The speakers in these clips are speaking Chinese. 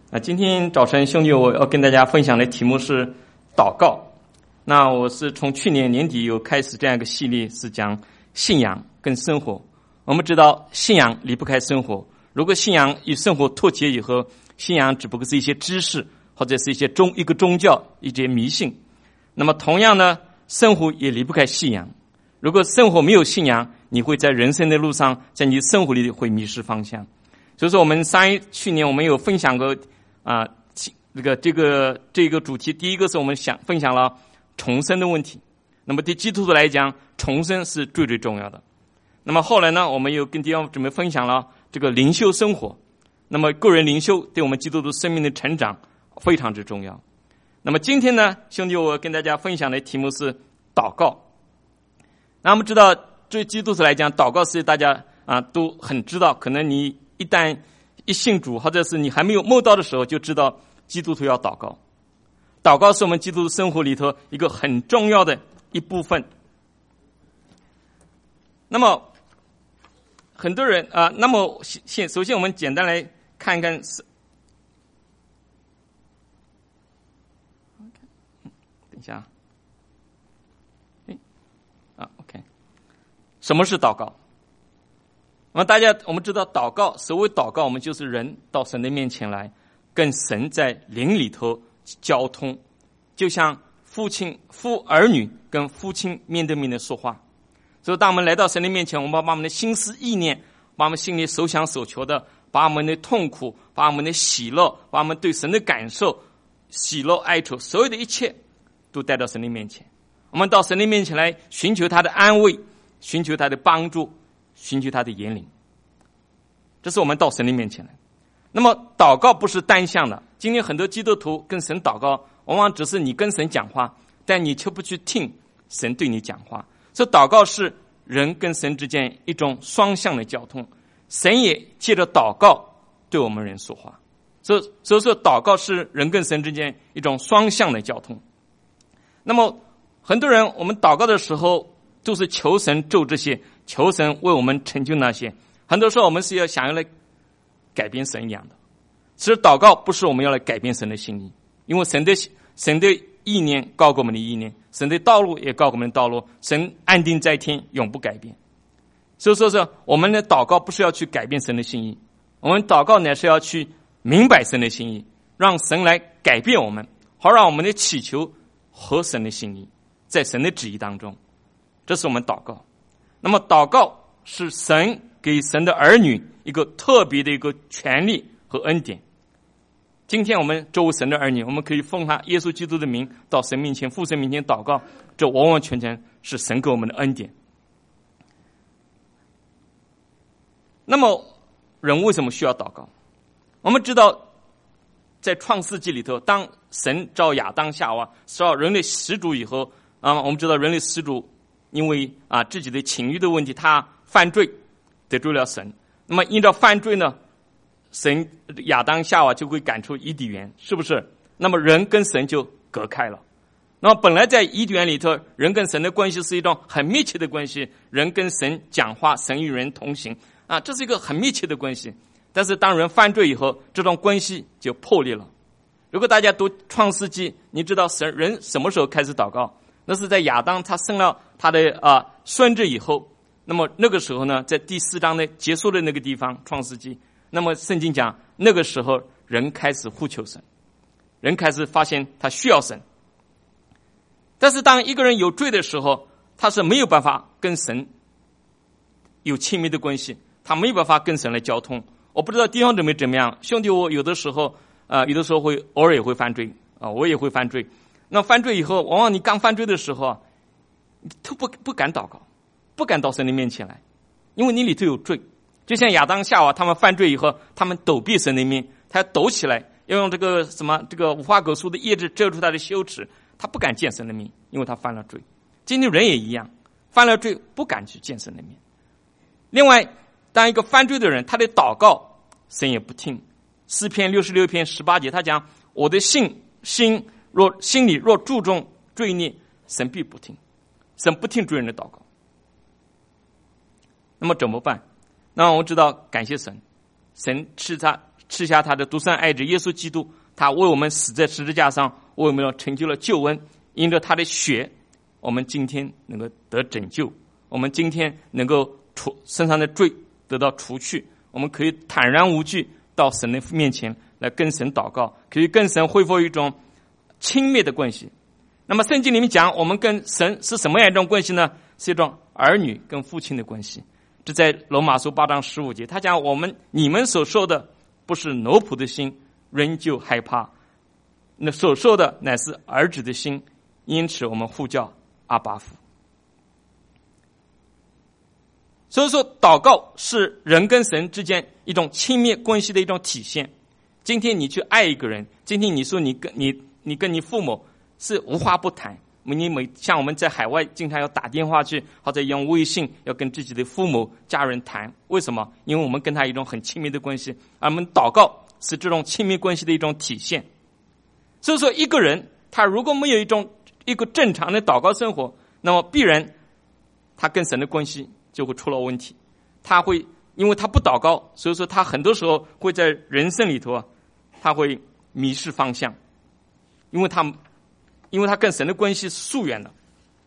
今天早晨兄弟我要跟大家分享的题目是祷告。那我是从去年年底有开始这样一个系列，是讲信仰跟生活。我们知道信仰离不开生活，如果信仰与生活脱节以后，信仰只不过是一些知识，或者是一个宗教，一些迷信。那么同样呢，生活也离不开信仰。如果生活没有信仰，你会在人生的路上，在你生活里会迷失方向。所以说我们去年我们有分享过这个主题。第一个是我们分享了重生的问题。那么对基督徒来讲，重生是最最重要的。那么后来呢，我们又跟弟兄姊妹分享了这个灵修生活。那么个人灵修对我们基督徒生命的成长非常之重要。那么今天呢，兄弟我跟大家分享的题目是祷告。那我们知道对基督徒来讲，祷告是大家都很知道，可能你一旦一信主，或者是你还没有摸到的时候，就知道基督徒要祷告。祷告是我们基督徒生活里头一个很重要的一部分。那么很多人那么首先我们简单来看看等一下OK， 什么是祷告？那么我们知道祷告，所谓祷告，我们就是人到神的面前来，跟神在灵里头交通，就像父儿女跟父亲面对面的说话。所以当我们来到神的面前，我们把我们的心思意念，把我们心里所想所求的，把我们的痛苦，把我们的喜乐，把我们对神的感受，喜乐哀愁，所有的一切都带到神的面前。我们到神的面前来寻求他的安慰，寻求他的帮助，寻求他的引领。这是我们到神的面前来。那么祷告不是单向的。今天很多基督徒跟神祷告，往往只是你跟神讲话，但你却不去听神对你讲话。所以祷告是人跟神之间一种双向的交通，神也借着祷告对我们人说话。所以说祷告是人跟神之间一种双向的交通。那么很多人我们祷告的时候都是求神做这些，求神为我们成就那些。很多时候我们是想要来改变神一样的。其实祷告不是我们要来改变神的心意，因为神的意念高过我们的意念，神的道路也高过我们的道路，神安定在天，永不改变。所以说是我们的祷告不是要去改变神的心意，我们祷告呢是要去明白神的心意，让神来改变我们，好让我们的祈求合神的心意，在神的旨意当中。这是我们祷告。那么祷告是神给神的儿女一个特别的一个权利和恩典。今天我们作为神的儿女，我们可以奉他耶稣基督的名到神面前，父神面前祷告，这完完全全是神给我们的恩典。那么人为什么需要祷告？我们知道在创世纪里头，当神造亚当夏娃，造人类始祖以后我们知道人类始祖因为自己的情欲的问题，他犯罪得罪了神。那么因着犯罪呢，神亚当夏娃就会赶出伊甸园，是不是？那么人跟神就隔开了。那么本来在伊甸园里头，人跟神的关系是一种很密切的关系，人跟神讲话，神与人同行这是一个很密切的关系。但是当人犯罪以后，这种关系就破裂了。如果大家读创世纪，你知道人什么时候开始祷告？那是在亚当他生了他的孙子以后。那么那个时候呢，在第4章的结束的那个地方，创世纪，那么圣经讲那个时候人开始呼求神，人开始发现他需要神。但是当一个人有罪的时候，他是没有办法跟神有亲密的关系，他没有办法跟神来交通。我不知道弟兄姊妹怎么样，兄弟我有的时候会偶尔也会犯罪我也会犯罪。那犯罪以后，往往你刚犯罪的时候你都不敢祷告，不敢到神的面前来，因为你里头有罪。就像亚当夏娃他们犯罪以后，他们躲避神的面，他要抖起来，要用这个无花果树的叶子遮住他的羞耻，他不敢见神的面，因为他犯了罪。今天人也一样，犯了罪不敢去见神的面。另外，当一个犯罪的人，他的祷告神也不听。诗篇66篇18节他讲，我的心里若注重罪孽，神必不听。神不听罪人的祷告。那么怎么办？那我知道感谢神，神赐下他的独生爱子耶稣基督，他为我们死在十字架上，为我们成就了救恩。因着他的血，我们今天能够得拯救，我们今天能够身上的罪得到除去，我们可以坦然无惧到神的面前来跟神祷告，可以跟神恢复一种亲密的关系。那么圣经里面讲我们跟神是什么样一种关系呢？是一种儿女跟父亲的关系。这在罗马书8章15节，他讲你们所受的不是奴仆的心，仍旧害怕，那所受的乃是儿子的心，因此我们呼叫阿爸父。所以说祷告是人跟神之间一种亲密关系的一种体现。今天你去爱一个人，今天你说你跟你父母是无话不谈，像我们在海外经常要打电话去，或者用微信要跟自己的父母家人谈。为什么？因为我们跟他有一种很亲密的关系，而我们祷告是这种亲密关系的一种体现。所以说一个人他如果没有一个正常的祷告生活，那么必然他跟神的关系就会出了问题。他会因为他不祷告，所以说他很多时候会在人生里头他会迷失方向，因为他跟神的关系是疏远的。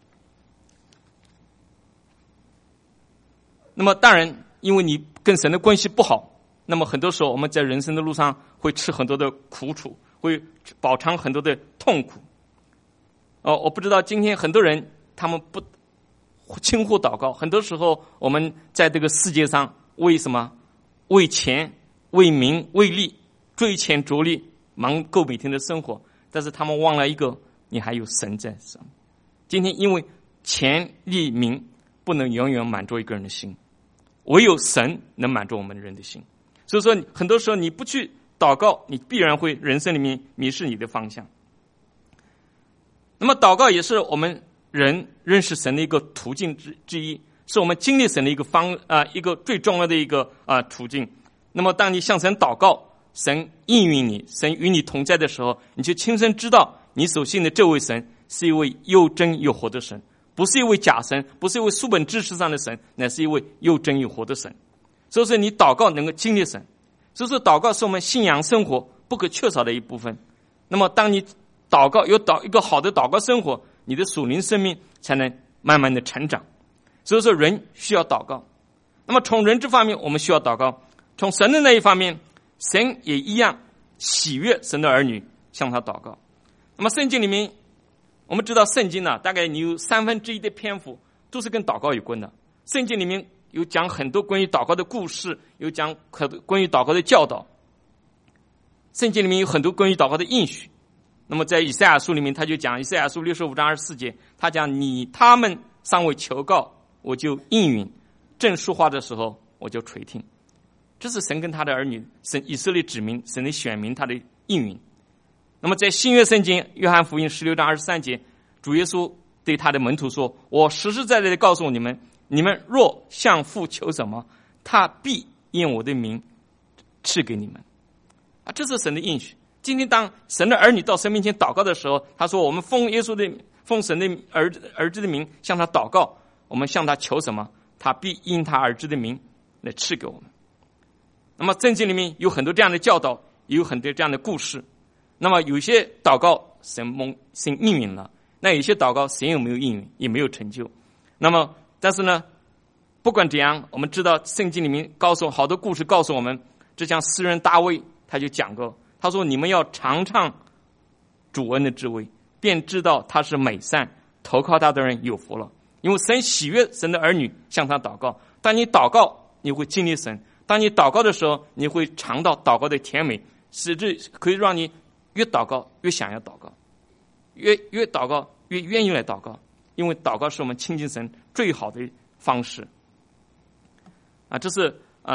那么当然因为你跟神的关系不好，那么很多时候我们在人生的路上会吃很多的苦楚，会饱尝很多的痛苦。我不知道今天很多人他们不轻忽祷告，很多时候我们在这个世界上为什么？为钱、为名、为利，追钱逐利，忙够每天的生活，但是他们忘了一个，你还有神在上。今天因为钱、利、名不能永远满足一个人的心，唯有神能满足我们人的心。所以说很多时候你不去祷告，你必然会人生里面迷失你的方向。那么祷告也是我们人认识神的一个途径之一，是我们经历神的一个最重要的一个途径。那么当你向神祷告，神应允你，神与你同在的时候，你就亲身知道你所信的这位神是一位又真又活的神，不是一位假神，不是一位书本知识上的神，乃是一位又真又活的神。所以说你祷告能够经历神，所以说祷告是我们信仰生活不可缺少的一部分。那么当你祷告有一个好的祷告生活，你的属灵生命才能慢慢的成长。所以说人需要祷告。那么从人这方面我们需要祷告，从神的那一方面，神也一样喜悦神的儿女向他祷告。那么圣经里面我们知道圣经大概你有1/3的篇幅都是跟祷告有关的。圣经里面有讲很多关于祷告的故事，有讲关于祷告的教导，圣经里面有很多关于祷告的应许。那么在以赛亚书里面他就讲，以赛亚书65章24节，他讲他们尚未求告，我就应允，正说话的时候我就垂听。这是神跟他的儿女，神以色列子民，神的选民，他的应允。那么在新约圣经约翰福音16章23节，主耶稣对他的门徒说，我实实在在的告诉你们，你们若向父求什么，他必因我的名赐给你们。这是神的应许。今天当神的儿女到神面前祷告的时候，他说我们奉神的儿子的名向他祷告，我们向他求什么，他必因他儿子的名来赐给我们。那么圣经里面有很多这样的教导，也有很多这样的故事。那么有些祷告神应允了，那有些祷告神有没有应允，也没有成就。那么但是呢，不管怎样，我们知道圣经里面好多故事告诉我们，就像诗人大卫他就讲过，他说你们要尝尝主恩的滋味，便知道他是美善，投靠他的人有福了。因为神喜悦神的儿女向他祷告，当你祷告你会经历神，当你祷告的时候你会尝到祷告的甜美，使之可以让你越祷告越想要祷告，越祷告越愿意来祷告。因为祷告是我们亲近神最好的方式这是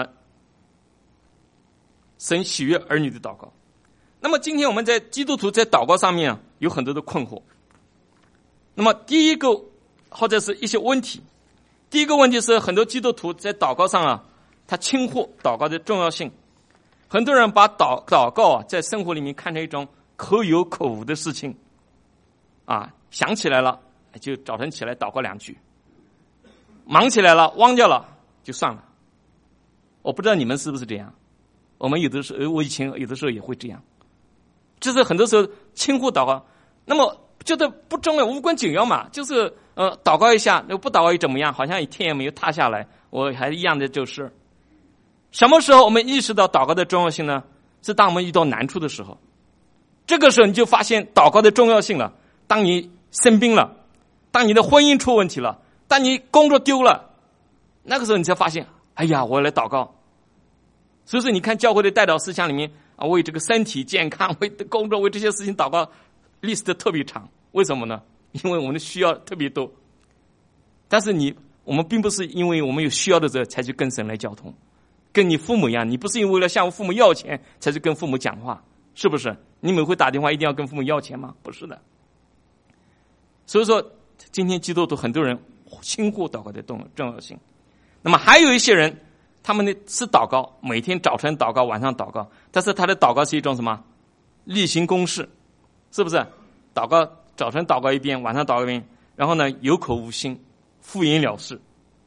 神喜悦儿女的祷告。那么今天我们在基督徒在祷告上面有很多的困惑。那么第一个或者是一些问题，第一个问题是很多基督徒在祷告上他轻忽祷告的重要性。很多人把祷告在生活里面看成一种可有可无的事情想起来了就早晨起来祷告2句，忙起来了忘掉了就算了。我不知道你们是不是这样。 我们有的时候，我以前有的时候也会这样，就是很多时候轻忽祷告，那么觉得不重要，无关紧要嘛，就是祷告一下，不祷告又怎么样？好像一天也没有塌下来，我还一样的就是。什么时候我们意识到祷告的重要性呢？是当我们遇到难处的时候，这个时候你就发现祷告的重要性了。当你生病了，当你的婚姻出问题了，当你工作丢了，那个时候你才发现，哎呀，我要来祷告。所以说你看教会的代祷事项里面啊，为这个身体健康、为工作、为这些事情祷告 list 特别长。为什么呢？因为我们的需要特别多。但是我们并不是因为我们有需要的时候才去跟神来交通，跟你父母一样，你不是因为了向父母要钱才去跟父母讲话，是不是？你每回打电话一定要跟父母要钱吗？不是的。所以说今天基督徒很多人轻忽祷告的重要性。那么还有一些人，他们呢是祷告，每天早晨祷告，晚上祷告，但是他的祷告是一种什么？例行公事，是不是？祷告早晨祷告一遍，晚上祷告一遍，然后呢有口无心，敷衍了事。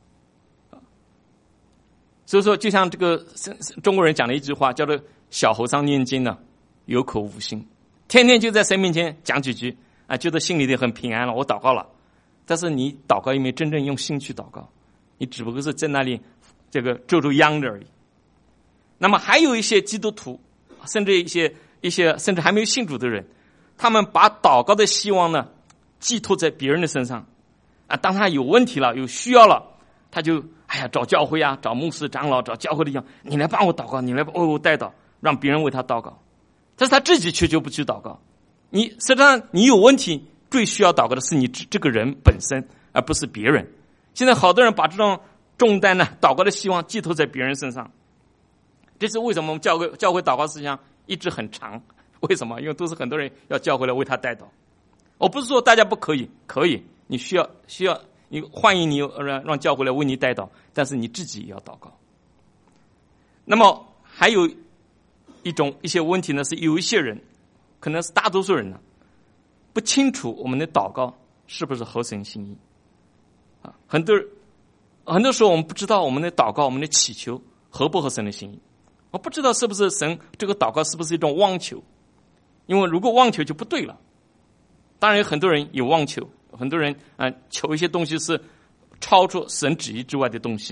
所以说就像这个中国人讲的一句话叫做小和尚念经呢，有口无心，天天就在神面前讲几句啊，觉得心里很平安了，我祷告了。但是你祷告也没真正用心去祷告，你只不过是在那里这个皱皱秧子而已。那么还有一些基督徒，甚至一些甚至还没有信主的人，他们把祷告的希望呢寄托在别人的身上啊，当他有问题了，有需要了，他就找教会啊，找牧师长老，找教会的讲，你来帮我祷告，你来为我代祷，让别人为他祷告。但是他自己却就不去祷告。实际上你有问题，最需要祷告的是你这个人本身，而不是别人。现在好多人把这种重担呢，祷告的希望寄托在别人身上。这是为什么我们教会祷告事项一直很长？为什么？因为都是很多人要教会来为他代祷。我不是说大家不可以，可以，你需要，你欢迎你让教会来为你代祷，但是你自己也要祷告。那么还有一些问题呢，是有一些人，可能是大多数人呢，不清楚我们的祷告是不是合神心意啊。很多时候我们不知道我们的祷告，我们的祈求合不合神的心意。我不知道是不是神这个祷告是不是一种妄求，因为如果妄求就不对了。当然有很多人有妄求，很多人求一些东西是超出神旨意之外的东西。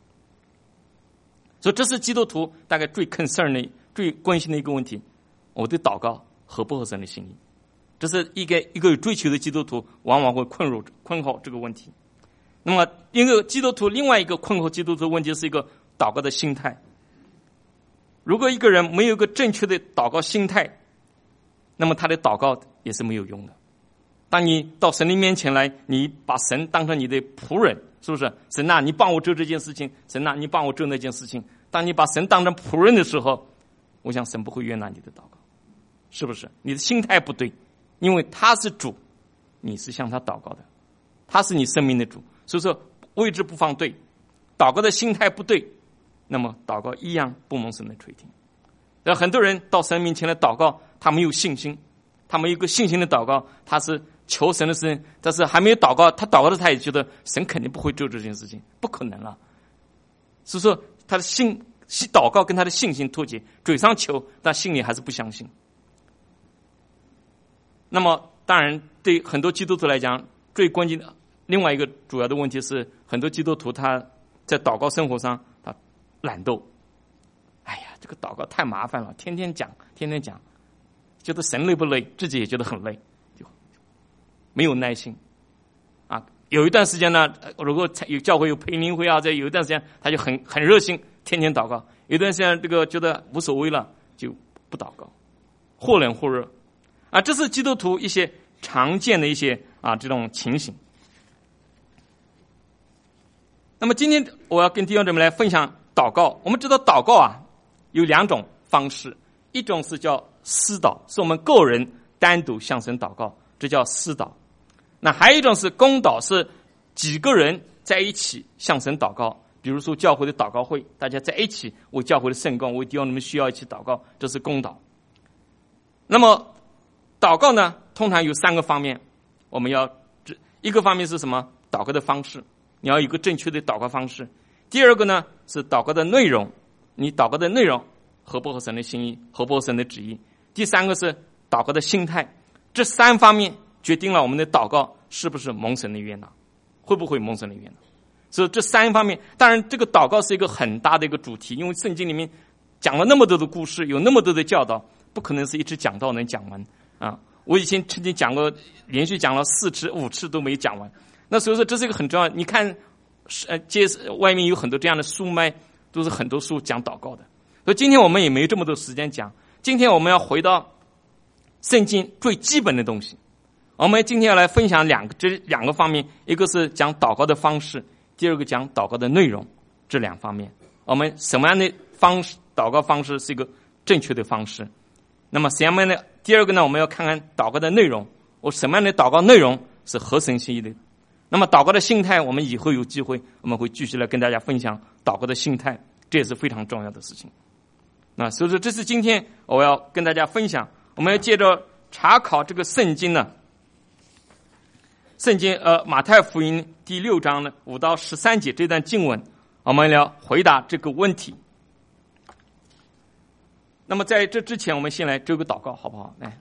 所以这是基督徒大概最 concern 的、最关心的一个问题：我的祷告合不合神的心意？这是一个有追求的基督徒往往会困惑这个问题。那么一个基督徒另外一个困惑基督徒的问题是一个祷告的心态。如果一个人没有一个正确的祷告心态，那么他的祷告也是没有用的。当你到神的面前来，你把神当成你的仆人，是不是？神啊，你帮我做这件事情，神啊，你帮我做那件事情。当你把神当成仆人的时候，我想神不会悦纳你的祷告，是不是？你的心态不对，因为他是主，你是向他祷告的，他是你生命的主，所以说位置不放对，祷告的心态不对，那么祷告一样不蒙神的垂听。很多人到神面前来祷告，他没有信心，他没有一个信心的祷告，他是求神的事情，但是还没有祷告，他祷告的他也觉得神肯定不会做这件事情，不可能了。所以说他的祷告跟他的信心脱节，嘴上求，但心里还是不相信。那么当然对很多基督徒来讲，最关键的另外一个主要的问题是，很多基督徒他在祷告生活上他懒惰。哎呀，这个祷告太麻烦了，天天讲，觉得神累不累，自己也觉得很累，就没有耐心啊。有一段时间呢，如果有教会有培灵会啊，有一段时间他就很热心，天天祷告。有一段时间这个觉得无所谓了，就不祷告，或冷或热啊。这是基督徒一些常见的一些这种情形。那么今天我要跟弟兄姊妹来分享祷告。我们知道祷告有两种方式，一种是叫私祷，是我们个人单独向神祷告，这叫私祷。那还有一种是公祷，是几个人在一起向神祷告，比如说教会的祷告会，大家在一起为教会的圣工，为弟兄们需要一起祷告，这是公祷。那么祷告呢，通常有三个方面，我们要一个方面是什么？祷告的方式，你要有一个正确的祷告方式。第二个呢是祷告的内容，你祷告的内容合不合神的心意，合不合神的旨意。第三个是祷告的心态，这三方面决定了我们的祷告是不是蒙神的悦纳，会不会蒙神的悦纳。所以这三方面，当然这个祷告是一个很大的一个主题，因为圣经里面讲了那么多的故事，有那么多的教导，不可能是一直讲道能讲完啊。我以前曾经讲过，连续讲了4次5次都没讲完。那所以说这是一个很重要，你看街外面有很多这样的书卖，都是很多书讲祷告的。所以今天我们也没这么多时间讲，今天我们要回到圣经最基本的东西。我们今天要来分享这两个方面，一个是讲祷告的方式，第二个讲祷告的内容，这两方面我们什么样的祷告方式是一个正确的方式。那么什么样的第二个呢，我们要看看祷告的内容，什么样的祷告内容是合神心意的。那么祷告的心态，我们以后有机会我们会继续来跟大家分享祷告的心态，这也是非常重要的事情。那所以说这是今天我要跟大家分享，我们要借着查考这个圣经呢，圣经马太福音第6章呢5到13节这段经文，我们要回答这个问题。那么在这之前，我们先来做个祷告，好不好？来，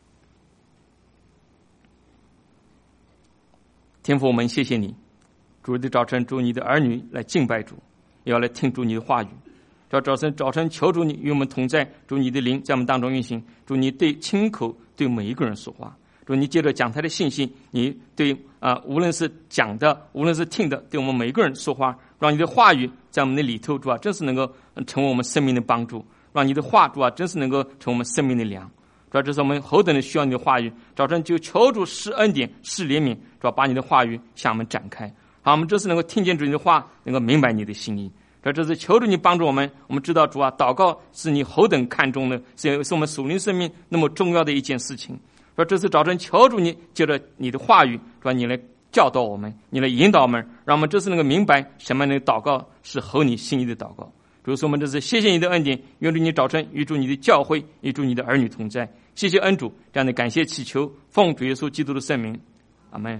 天父，我们谢谢你，主的早晨，主你的儿女来敬拜主，也要来听主你的话语。早晨求主你与我们同在，主你的灵在我们当中运行，主你对亲口对每一个人说话，主你接着讲台的信息，你对无论是讲的，无论是听的，对我们每一个人说话，让你的话语在我们的里头，主啊，真是能够成为我们生命的帮助，让你的话，主啊，真是能够成为我们生命的粮。主啊，这是我们何等的需要你的话语，早晨就求主施恩典，施怜悯，主啊，把你的话语向我们展开，好，我们这次能够听见主你的话，能够明白你的心意。这是求主你帮助我们，我们知道主啊，祷告是你何等看重的，是我们属灵生命那么重要的一件事情。说这次早晨求主你借着你的话语，说你来教导我们，你来引导我们，让我们这次能够明白什么样的祷告是合你心意的祷告。主说我们这次谢谢你的恩典，愿主你早晨与主你的教会，与主你的儿女同在。谢谢恩主，这样的感谢祈求，奉主耶稣基督的圣名，阿们。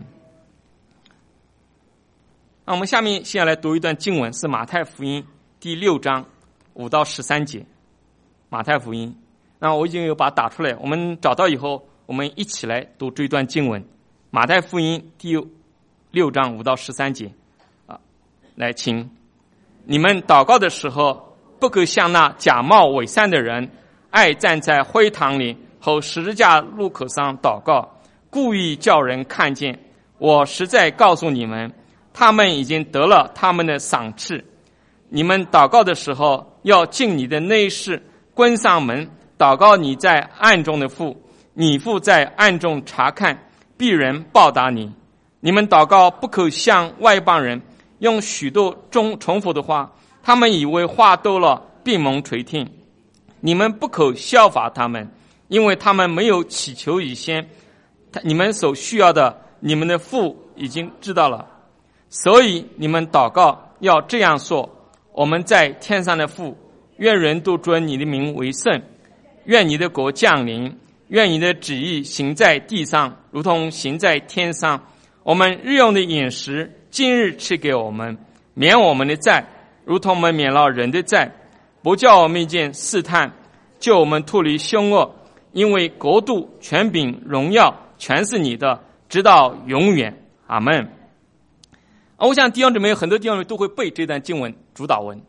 那我们下面先来读一段经文，是马太福音第6章5到13节。马太福音，那我已经有把它打出来，我们找到以后，我们一起来读这一段经文。马太福音第6章5到13节来，请你们祷告的时候，不可像那假冒伪善的人，爱站在会堂里和十字架路口上祷告，故意叫人看见。我实在告诉你们，他们已经得了他们的赏赐。你们祷告的时候，要进你的内室，关上门，祷告你在暗中的父，你父在暗中查看，必然报答你。你们祷告不可像外邦人，用许多重复的话，他们以为话多了，必蒙垂听。你们不可效法他们，因为他们没有祈求以先，你们所需要的，你们的父已经知道了。所以你们祷告要这样说：我们在天上的父，愿人都尊你的名为圣，愿你的国降临，愿你的旨意行在地上，如同行在天上。我们日用的饮食，今日赐给我们，免我们的债，如同我们免了人的债，不叫我们遇见试探，救我们脱离凶恶。因为国度、权柄、荣耀，全是你的，直到永远。阿们。我想弟兄姊妹很多弟兄姊妹都会背这段经文主导文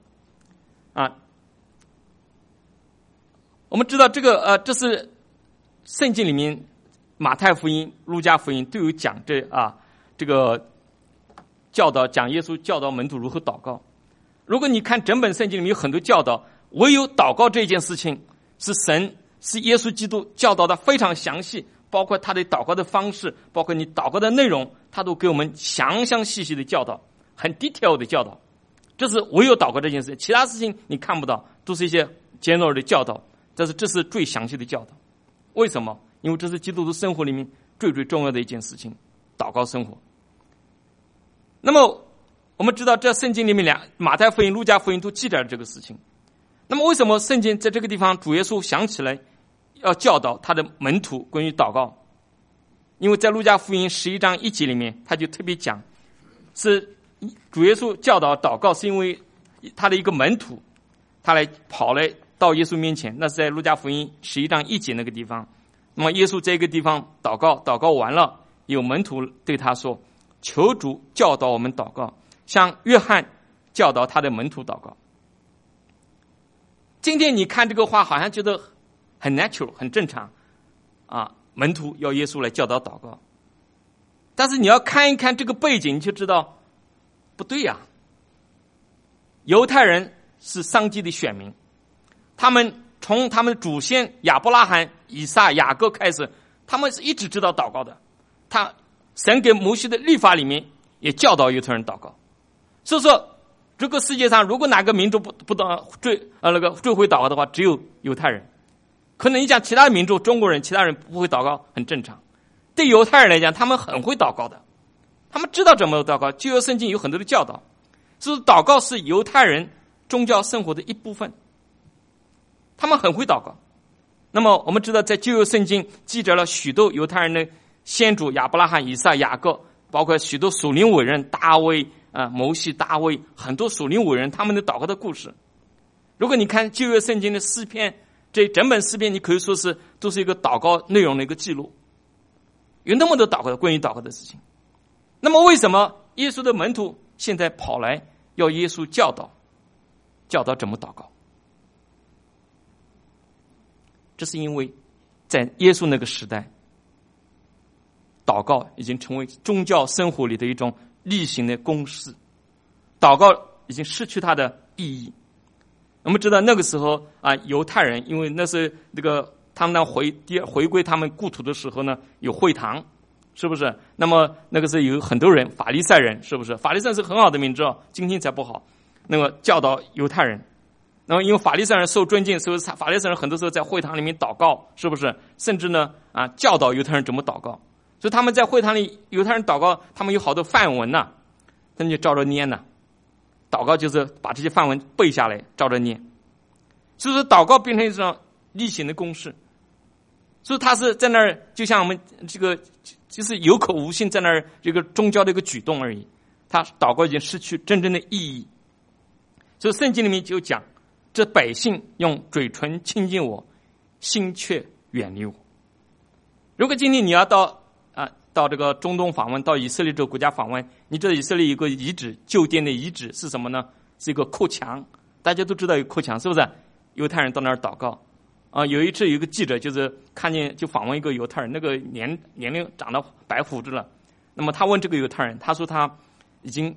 我们知道这个这是圣经里面马太福音、路加福音都有讲这个教导，讲耶稣教导门徒如何祷告。如果你看整本圣经里面有很多教导，唯有祷告这件事情是耶稣基督教导的非常详细，包括他的祷告的方式，包括你祷告的内容，他都给我们详详细细的教导，很 detail 的教导。这是唯有祷告这件事，其他事情你看不到，都是一些 general 的教导，这是最详细的教导。为什么？因为这是基督徒生活里面最重要的一件事情，祷告生活。那么我们知道这圣经里面马太福音、路加福音都记载了这个事情。那么为什么圣经在这个地方主耶稣想起来要教导他的门徒关于祷告？因为在路加福音11章1节里面，他就特别讲，是主耶稣教导祷告，是因为他的一个门徒，他来跑来到耶稣面前，那是在路加福音11章1节那个地方。那么耶稣在一个地方祷告，祷告完了，有门徒对他说：求主教导我们祷告，像约翰教导他的门徒祷告。今天你看这个话好像觉得很 natural 很正常啊，门徒要耶稣来教导祷告。但是你要看一看这个背景，你就知道不对呀。犹太人是上帝的选民，他们从他们的祖先亚伯拉罕、以撒、雅各开始，他们是一直知道祷告的。神给摩西的律法里面也教导犹太人祷告。所以说这个世界上如果哪个民族不最会祷告的话，只有犹太人。可能你讲其他民族，中国人其他人不会祷告很正常，对犹太人来讲他们很会祷告的，他们知道怎么祷告，旧约圣经有很多的教导。所以祷告是犹太人宗教生活的一部分，他们很会祷告。那么我们知道在旧约圣经记载了许多犹太人的先祖亚伯拉罕、以撒、雅各，包括许多属灵伟人大卫、摩西、大卫，很多属灵伟人他们的祷告的故事。如果你看旧约圣经的诗篇，这整本诗篇你可以说是都是一个祷告内容的一个记录，有那么多祷告关于祷告的事情。那么为什么耶稣的门徒现在跑来要耶稣教导怎么祷告？这是因为在耶稣那个时代，祷告已经成为宗教生活里的一种例行的公式，祷告已经失去它的意义。我们知道那个时候犹太人因为那是他们回归他们故土的时候呢，有会堂，是不是？那么那个是有很多人，法利赛人，是不是？法利赛人是很好的名字哦，今天才不好。那么教导犹太人，那么因为法利赛人受尊敬，所以法利赛人很多时候在会堂里面祷告，是不是？甚至呢教导犹太人怎么祷告。所以他们在会堂里，犹太人祷告，他们有好多范文呐，他们就照着念呐。祷告就是把这些范文背下来，照着念。所以说祷告变成一种例行的公式。所以他是在那儿，就像我们这个就是有口无心在那儿这个宗教的一个举动而已。他祷告已经失去真正的意义。所以圣经里面就讲，这百姓用嘴唇亲近我，心却远离我。如果今天你要到这个中东访问，到以色列这个国家访问，你知道以色列有个遗址，旧殿的遗址是什么呢？是一个哭墙，大家都知道有哭墙，是不是？犹太人到那儿祷告有一次有一个记者就是看见就访问一个犹太人，那个年龄长到白胡子了。那么他问这个犹太人，他说他已经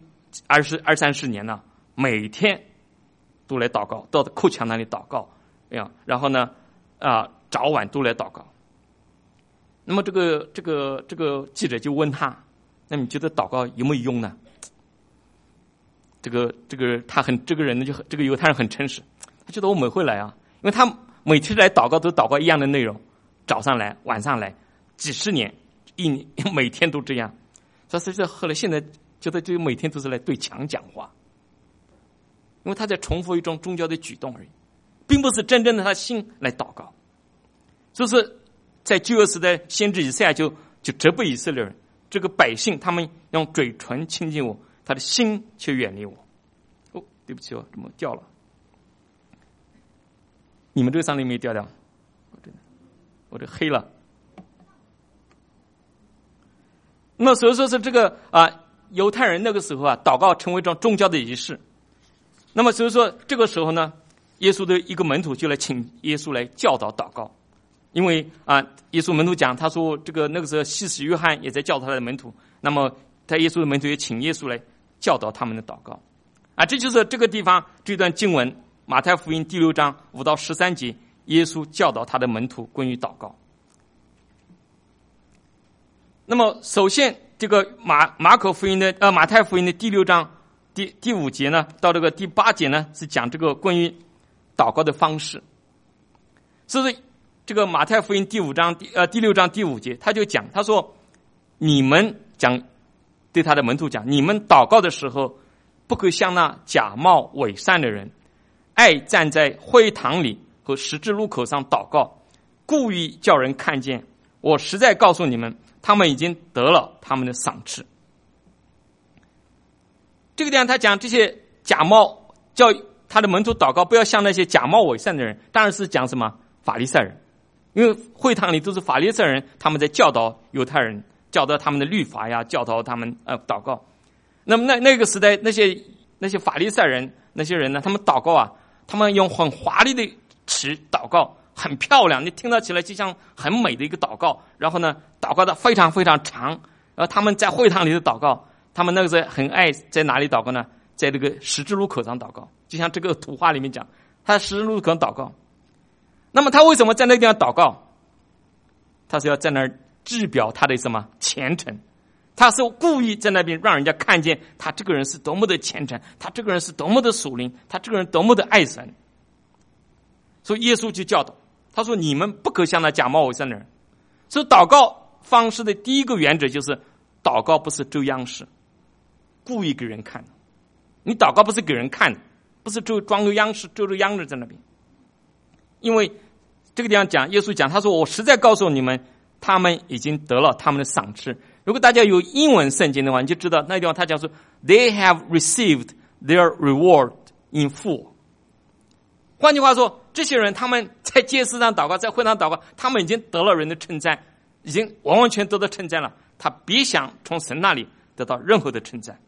20-30年了，每天都来祷告，到哭墙那里祷告，然后呢早晚都来祷告。那么这个记者就问他，那你觉得祷告有没有用呢？这个人呢，这个犹太人很诚实，他觉得我每回来因为他每次来祷告都祷告一样的内容，早上来晚上来，几十年一年每天都这样。所以后来现在觉得就每天都是来对墙讲话，因为他在重复一种宗教的举动而已，并不是真正的他心来祷告。所以说在旧约时代，先知以赛亚就责备以色列人，这个百姓他们用嘴唇亲近我，他的心却远离我。对不起怎么掉了？你们这个上面没掉，我这黑了。那么所以说是这个犹太人那个时候祷告成为一种宗教的仪式。那么所以说这个时候呢，耶稣的一个门徒就来请耶稣来教导祷告。因为耶稣门徒讲，他说那个时候西使约翰也在教导他的门徒，那么耶稣的门徒也请耶稣来教导他们的祷告。这就是这个地方这段经文，马太福音第6章5到13节，耶稣教导他的门徒关于祷告。那么首先这个马太福音的第6章第5节呢，到这个第8节呢，是讲这个关于祷告的方式。所以这个马太福音第6章第5节，他就讲，他说你们对他的门徒讲，你们祷告的时候，不可像那假冒伪善的人，爱站在会堂里和十字路口上祷告，故意叫人看见。我实在告诉你们，他们已经得了他们的赏赐。这个地方他讲这些假冒他的门徒祷告，不要像那些假冒伪善的人，当然是讲什么法利赛人，因为会堂里都是法利赛人，他们在教导犹太人，教导他们的律法呀，教导他们祷告。那么那个时代那些法利赛人那些人呢，他们祷告啊，他们用很华丽的词祷告，很漂亮，你听到起来就像很美的一个祷告。然后呢，祷告的非常非常长。然后他们在会堂里的祷告，他们那个时候很爱在哪里祷告呢？在这个十字路口上祷告，就像这个图画里面讲，他在十字路口上祷告。那么他为什么在那个地方祷告？他是要在那儿制表他的什么虔诚？他是故意在那边让人家看见他这个人是多么的虔诚，他这个人是多么的属灵，他这个人多么的爱神。所以耶稣就教导他说：“你们不可像那假冒伪善的人。”所以祷告方式的第一个原则就是，祷告不是周央视，故意给人看的。你祷告不是给人看的，不是装个央视，遮着央视在那边。因为这个地方讲，耶稣讲，他说：“我实在告诉你们，他们已经得了他们的赏赐。”如果大家有英文圣经的话，你就知道那地方他讲说 ，They have received their reward in full。换句话说，这些人他们在街市上祷告，在会堂祷告，他们已经得了人的称赞，已经完完全得到称赞了。他别想从神那里得到任何的称赞。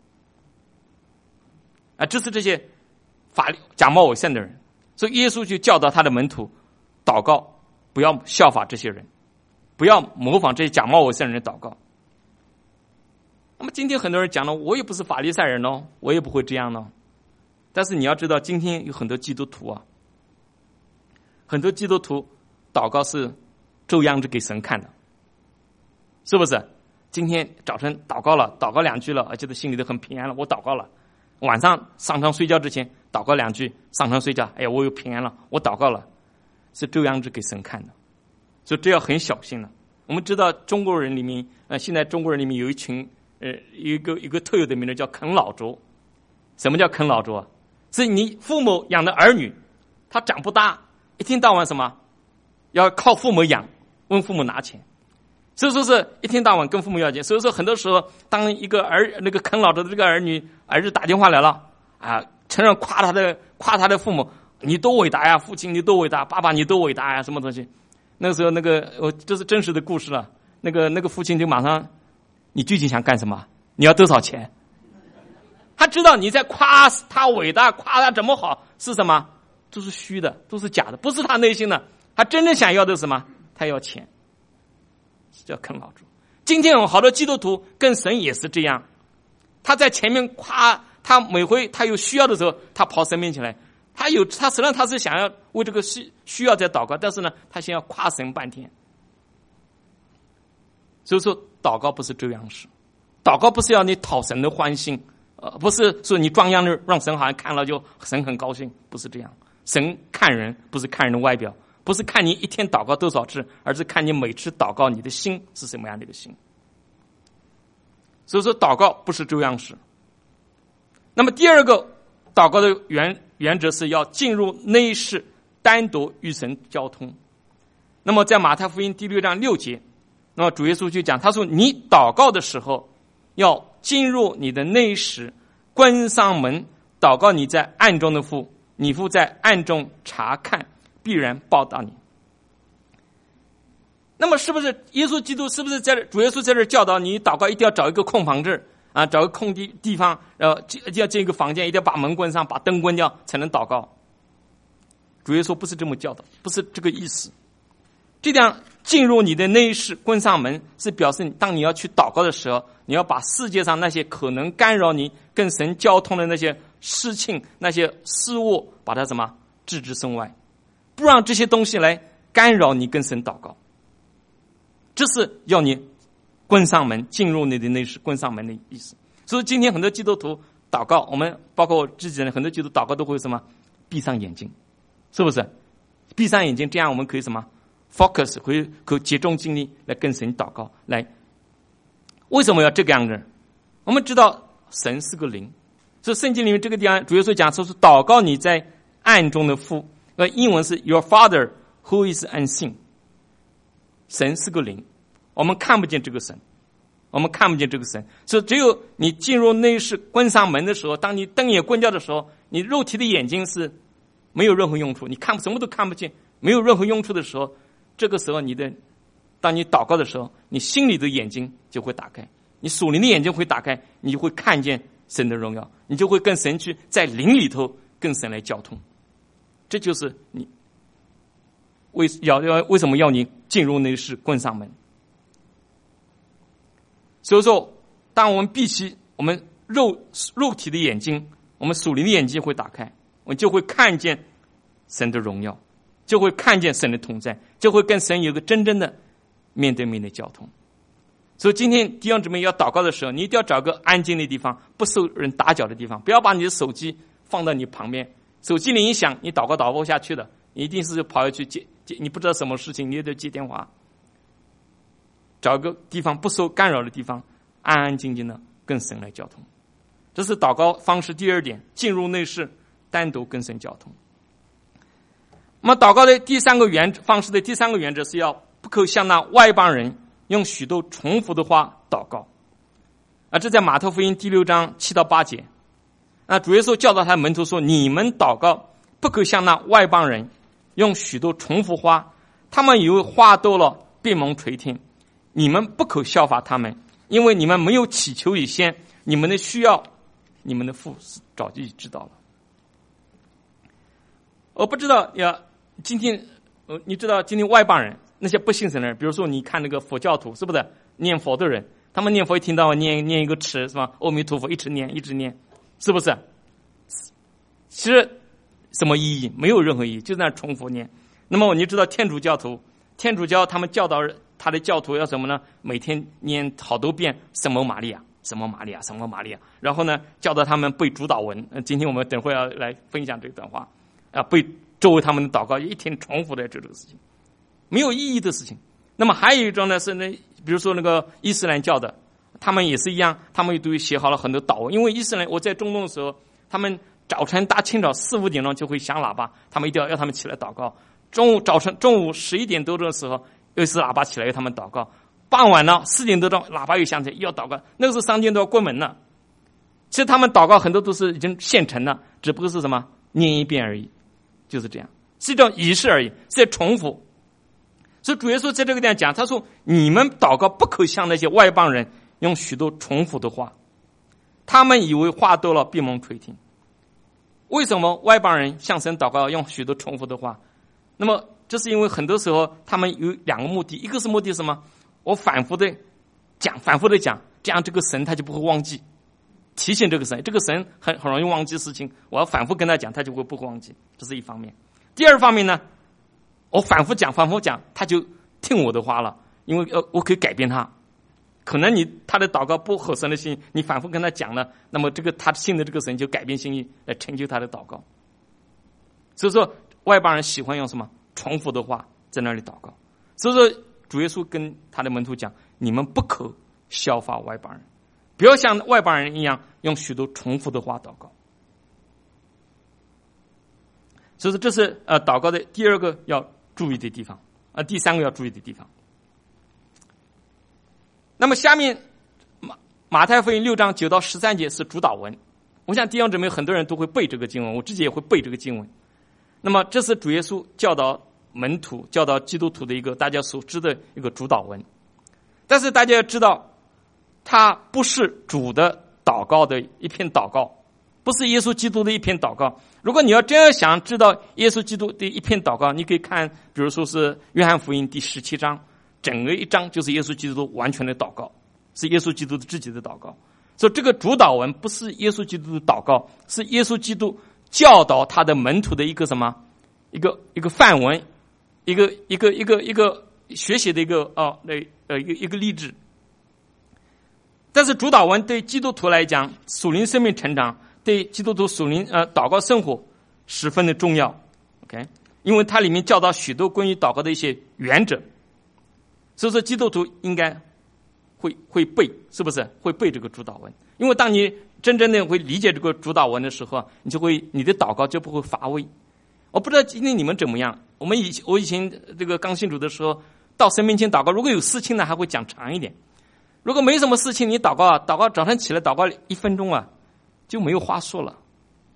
这是这些假冒伪善的人。所以耶稣就教导他的门徒，祷告不要效法这些人，不要模仿这些假冒伪善的人祷告。那么今天很多人讲了，我也不是法利赛人哦，我也不会这样哦。但是你要知道，今天有很多基督徒啊，很多基督徒祷告是周央着给神看的，是不是？今天早晨祷告了，祷告两句了，觉得心里都很平安了，我祷告了。晚上上床睡觉之前祷告两句，上床睡觉，哎呀，我有平安了，我祷告了，是周央着给神看的。所以这要很小心了。我们知道中国人里面，现在中国人里面有一群一个特有的名字叫啃老族。什么叫啃老族啊？是你父母养的儿女，他长不大，一天到晚什么要靠父母养，问父母拿钱，所以说是一天到晚跟父母要钱。所以说很多时候，当一个那个啃老族的这个儿子打电话来了啊，承认夸他的父母，你多伟大呀，父亲你多伟大，爸爸你多伟大呀，什么东西？那个时候这是真实的故事了。那个父亲就马上，你究竟想干什么？你要多少钱？他知道你在夸他伟大，夸他怎么好，是什么？都是虚的，都是假的，不是他内心的。他真正想要的是什么？他要钱，叫啃老族。今天有好多基督徒跟神也是这样，他在前面夸他，每回他有需要的时候，他跑神面前来，他实际上他是想要为这个需要在祷告，但是呢，他先要夸神半天。所以说，祷告不是这样式，祷告不是要你讨神的欢心，不是说你装样的让神好像看了就神很高兴，不是这样。神看人不是看人的外表，不是看你一天祷告多少次，而是看你每次祷告你的心是什么样的一个心。所以说，祷告不是这样式。那么第二个祷告的原则是要进入内室，单独与神交通。那么在马太福音第6章6节，那么主耶稣就讲，他说你祷告的时候要进入你的内室，关上门，祷告你在暗中的父，你父在暗中查看，必然报答你。那么是不是耶稣基督是不是主耶稣在这教导你祷告一定要找一个空房子啊，找个空地方，然后要进一个房间，一定要把门关上，把灯关掉才能祷告？主耶稣不是这么教导，不是这个意思。这样进入你的内室，关上门，是表示当你要去祷告的时候，你要把世界上那些可能干扰你跟神交通的那些事情、那些事物，把它什么置之身外，不让这些东西来干扰你跟神祷告。这是要你关上门，进入你的内室，关上门的意思。所以今天很多基督徒祷告，我们包括我自己人，很多基督徒祷告都会什么闭上眼睛，是不是？闭上眼睛，这样我们可以什么 focus， 可以集中精力来跟神祷告。来，为什么要这个样子？我们知道神是个灵，所以圣经里面这个地方主耶稣讲说是祷告你在暗中的父，英文是 Your Father who is unseen。神是个灵，我们看不见这个神，我们看不见这个神，所以只有你进入内室，关上门的时候，当你灯也关掉的时候， 你肉体的眼睛是没有任何用处，你什么都看不见，没有任何用处的时候，这个时候当你祷告的时候，你心里的眼睛就会打开，你属灵的眼睛会打开，你就会看见神的荣耀，你就会跟神去在灵里头跟神来交通。这就是你为什么要你进入内室关上门。所以说，当我们闭起我们肉体的眼睛，我们属灵的眼睛会打开，我们就会看见神的荣耀，就会看见神的同在，就会跟神有个真正的面对面的交通。所以今天弟兄姊妹要祷告的时候，你一定要找个安静的地方，不受人打搅的地方，不要把你的手机放到你旁边，手机铃一响，你祷告不下去的，你一定是跑下去接，你不知道什么事情，你也得接电话。找个地方不受干扰的地方，安安静静的跟神来交通。这是祷告方式第二点，进入内室，单独跟神交通。那么祷告的方式的第三个原则是要不可向那外邦人用许多重复的话祷告。这在马太福音第6章7到8节。主耶稣教导他的门徒说，你们祷告不可向那外邦人用许多重复话，他们以为话多了必蒙垂听，你们不可效法他们，因为你们没有祈求以先，你们的需要你们的父早就知道了。我不知道今天你知道今天外邦人那些不信神的人，比如说你看那个佛教徒，是不是念佛的人，他们念佛一听到念一个词是吧，阿弥陀佛一直念，是不是？其实什么意义？没有任何意义，就在那重复念。那么你知道天主教他们教导他的教徒要什么呢？每天念好多遍什么玛利亚，什么玛利亚，什么玛利亚，然后呢教导他们背主祷文。今天我们等会要来分享这段话背周围他们的祷告，一天重复的这个事情，没有意义的事情。那么还有一种呢是比如说那个伊斯兰教的，他们也是一样，他们都写好了很多祷文。因为伊斯兰我在中东的时候，他们早晨大清早4、5点钟就会响喇叭，他们一定要他们起来祷告。中午11点多钟的时候，又是喇叭起来要他们祷告。傍晚呢4点多钟喇叭又响起来又要祷告。那个时候商店都要关门了。其实他们祷告很多都是已经现成了，只不过是什么念一遍而已，就是这样，是一种仪式而已，是在重复。所以主耶稣在这个地方讲，他说你们祷告不可像那些外邦人用许多重复的话，他们以为话多了必蒙垂听。为什么外邦人向神祷告用许多重复的话？那么这是因为很多时候他们有2个目的，一个是目的是什么？我反复的讲，这样这个神他就不会忘记，提醒这个神很容易忘记事情，我要反复跟他讲，他就不会忘记，这是一方面。第二方面呢，我反复讲，他就听我的话了，因为我可以改变他。可能他的祷告不合神的心，你反复跟他讲了，那么他信的这个神就改变心意来成就他的祷告。所以说外邦人喜欢用什么重复的话在那里祷告。所以说主耶稣跟他的门徒讲，你们不可效法外邦人，不要像外邦人一样用许多重复的话祷告。所以说这是祷告的第2个要注意的地方，第3个要注意的地方。那么下面马太福音6章9到13节是主祷文。我想弟兄姊妹很多人都会背这个经文，我自己也会背这个经文。那么这是主耶稣教导门徒、教导基督徒的一个大家所知的一个主祷文。但是大家要知道，它不是主的祷告的一篇祷告，不是耶稣基督的一篇祷告。如果你要真要想知道耶稣基督的一篇祷告，你可以看比如说是约翰福音第17章，整个一章就是耶稣基督完全的祷告，是耶稣基督自己的祷告。所以这个主祷文不是耶稣基督的祷告，是耶稣基督教导他的门徒的一个什么一个范文，一个学习的一个励志。但是主祷文对基督徒来讲，属灵生命成长，对基督徒属灵祷告生活十分的重要。OK， 因为它里面教导许多关于祷告的一些原则。所以说基督徒应该会背，是不是会背这个主祷文？因为当你真正的会理解这个主祷文的时候，你的祷告就不会乏味。我不知道今天你们怎么样，我以前这个刚信主的时候，到神面前祷告，如果有事情呢还会讲长一点，如果没什么事情，你祷告早上起来祷告1分钟就没有话说了，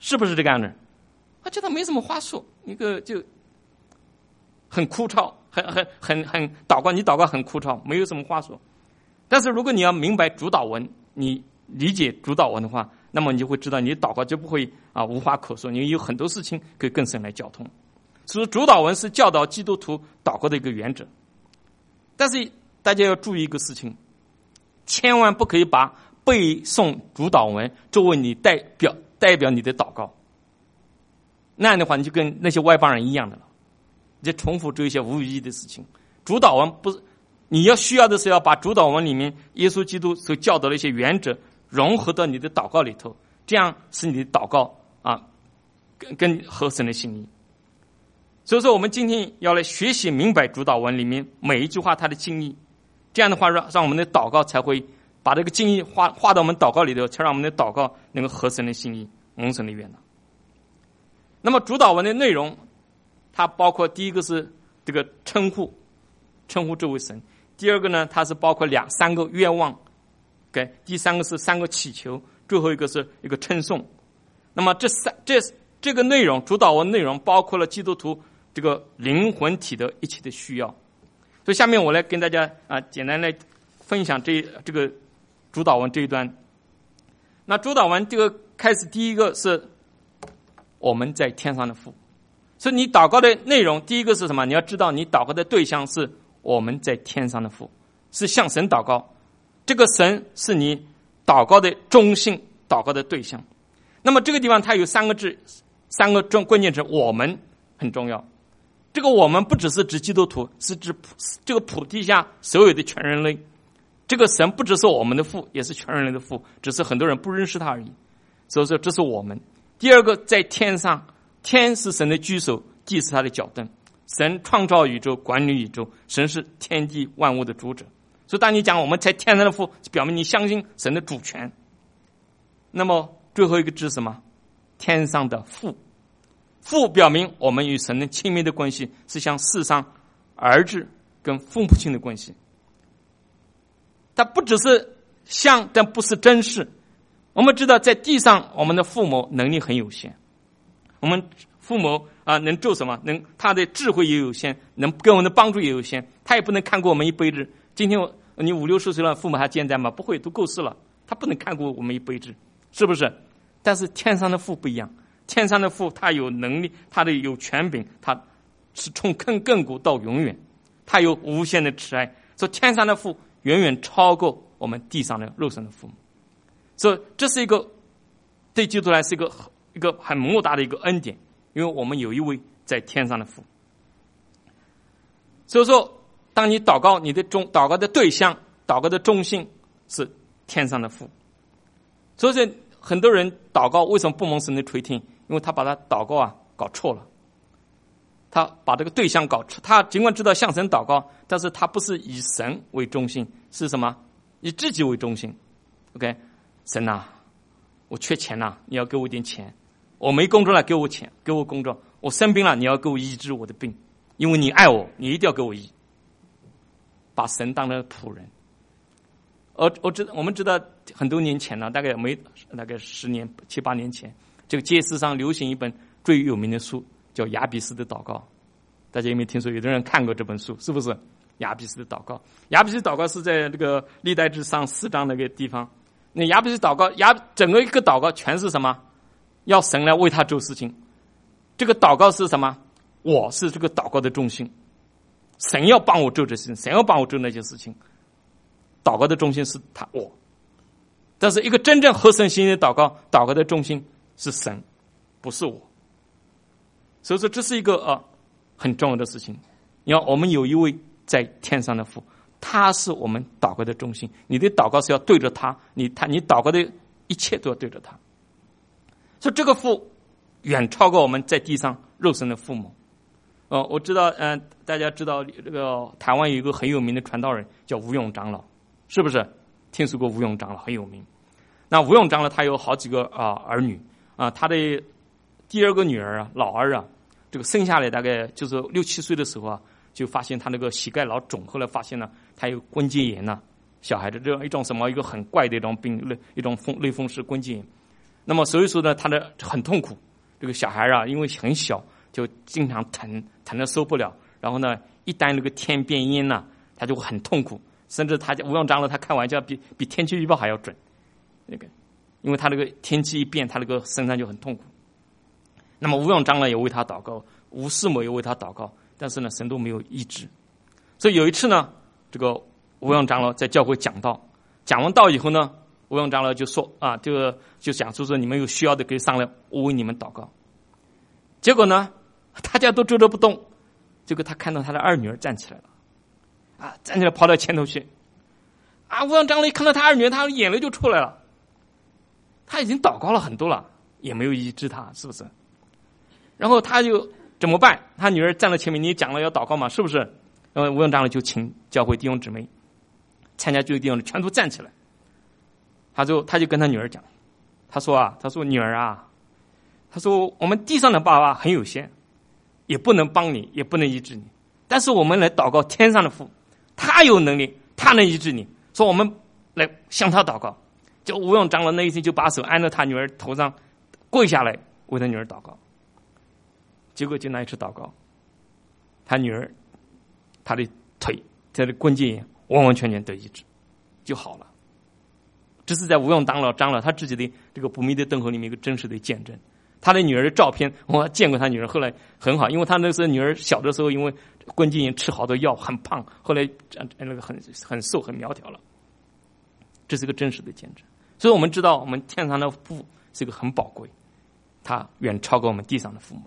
是不是这个样子？他觉得没什么话说，一个就很枯燥，很祷告，你祷告很枯燥，没有什么话说。但是如果你要明白主祷文，你理解主祷文的话，那么你就会知道，你祷告就不会无话可说，你有很多事情可以跟神来交通。所以主祷文是教导基督徒祷告的一个原则。但是大家要注意一个事情，千万不可以把背诵主祷文作为你代表你的祷告，那样的话你就跟那些外邦人一样的了，你就重复做一些无意义的事情。主祷文不是你需要的是要把主祷文里面耶稣基督所教导的一些原则融合到你的祷告里头，这样使你的祷告跟合神的心意。所以说我们今天要来学习明白主祷文里面每一句话它的经义，这样的话让我们的祷告才会把这个经义画到我们祷告里头，才让我们的祷告能够合神的心意，蒙神的悦纳。那么主祷文的内容，它包括第一个是这个称呼这位神，第二个呢，它是包括三个愿望，第三个是3个祈求，最后一个是一个称颂。那么这个内容，主祷文内容包括了基督徒这个灵魂体的一切的需要。所以下面我来跟大家简单来分享这个主祷文这一段。那主祷文这个开始第一个是我们在天上的父，所以你祷告的内容第一个是什么？你要知道你祷告的对象是我们在天上的父，是向神祷告，这个神是你祷告的中心，祷告的对象。那么这个地方它有3个字，3个关键词，我们很重要。这个我们不只是指基督徒，是指这个普地下所有的全人类。这个神不只是我们的父，也是全人类的父，只是很多人不认识他而已。所以说这是我们。第二个，在天上，天是神的居首，地是他的脚凳。神创造宇宙，管理宇宙，神是天地万物的主者。所以当你讲我们在天上的父，表明你相信神的主权。那么最后一个字是什么？天上的父，父表明我们与神的亲密的关系是像世上儿子跟父母亲的关系。它不只是像，但不是真实。我们知道在地上我们的父母能力很有限，我们父母能做什么？他的智慧也有限，能给我们的帮助也有限，他也不能看过我们一辈子。今天你50、60岁了，父母还健在吗？不会，都过世了，他不能看过我们一辈子，是不是？但是天上的父不一样，天上的父他有能力，他的有权柄，他是从亘古到永远，他有无限的慈爱。所以天上的父远远超过我们地上的肉身的父母。所以这是一个对基督徒来是一个很莫大的一个恩典，因为我们有一位在天上的父。所以说当你祷告，你的祷告的对象，祷告的中心是天上的父。所以很多人祷告为什么不蒙神的垂听？因为他把他祷告搞错了，他把这个对象搞错。他尽管知道向神祷告，但是他不是以神为中心，是什么？以自己为中心。 OK， 神我缺钱你要给我一点钱。我没工作了，给我钱，给我工作。我生病了，你要给我医治我的病，因为你爱我，你一定要给我医。把神当了仆人。我们知道很多年前大概10年7、8年前，这个街市上流行一本最有名的书，叫雅比斯的祷告。大家有没有听说？有的人看过这本书，是不是？雅比斯的祷告，雅比斯祷告是在这个历代志上4章那个地方。那雅比斯祷告，整个一个祷告全是什么？要神来为他做事情。这个祷告是什么？我是这个祷告的中心，神要帮我做这事情，神要帮我做那些事情。祷告的中心是我，但是一个真正合神心意的祷告的中心是神，不是我。所以说这是一个很重要的事情。你看，我们有一位在天上的父，他是我们祷告的中心。你的祷告是要对着他，你祷告的一切都要对着他。所以这个父远超过我们在地上肉身的父母。我知道，大家知道这个台湾有一个很有名的传道人叫吴永长老，是不是？听说过吴永长老很有名。那吴永长老他有好几个儿女他的第2个女儿老二这个生下来大概就是6、7岁的时候就发现他那个膝盖老肿，后来发现了他有关节炎小孩子这样一种一个很怪的一种病，一种类风湿关节炎。 那么所以说呢，他的很痛苦。这个小孩啊，因为很小，就经常疼得受不了。然后呢，一旦那个天变阴呢，他就会很痛苦，甚至他吴用长老他开玩笑，比天气预报还要准。那个，因为他那个天气一变，他那个身上就很痛苦。那么吴用长老也为他祷告，吴世某也为他祷告，但是呢，神都没有医治。所以有一次呢，这个吴用长老在教会讲道，讲完道以后呢，吴用长老就说啊，就讲说你们有需要的可以上来，我为你们祷告。结果呢，大家都坐着不动，结果他看到他的二女儿站起来了，啊，站起来跑到前头去，啊，吴用长老一看到他二女儿，他眼泪就出来了。他已经祷告了很多了，也没有医治他，是不是？然后他就怎么办？他女儿站在前面，你讲了要祷告嘛，是不是？然后吴用长老就请教会弟兄姊妹参加这个弟兄全都站起来。他就跟他女儿讲，他说女儿啊，他说我们地上的爸爸很有限，也不能帮你，也不能医治你，但是我们来祷告天上的父，他有能力，他能医治你，说我们来向他祷告。就吴用长老那一天就把手按在他女儿头上，跪下来为他女儿祷告。结果就那一次祷告，他女儿他的腿他的关节炎完完全全得医治，就好了。这是在吴用长老他自己的这个不灭的灯火里面一个真实的见证。他的女儿的照片我见过，他女儿后来很好，因为他那时候女儿小的时候因为关节炎吃好多药很胖，后来那个很瘦很苗条了。这是个真实的见证。所以我们知道我们天上的父是一个很宝贵，他远超过我们地上的父母。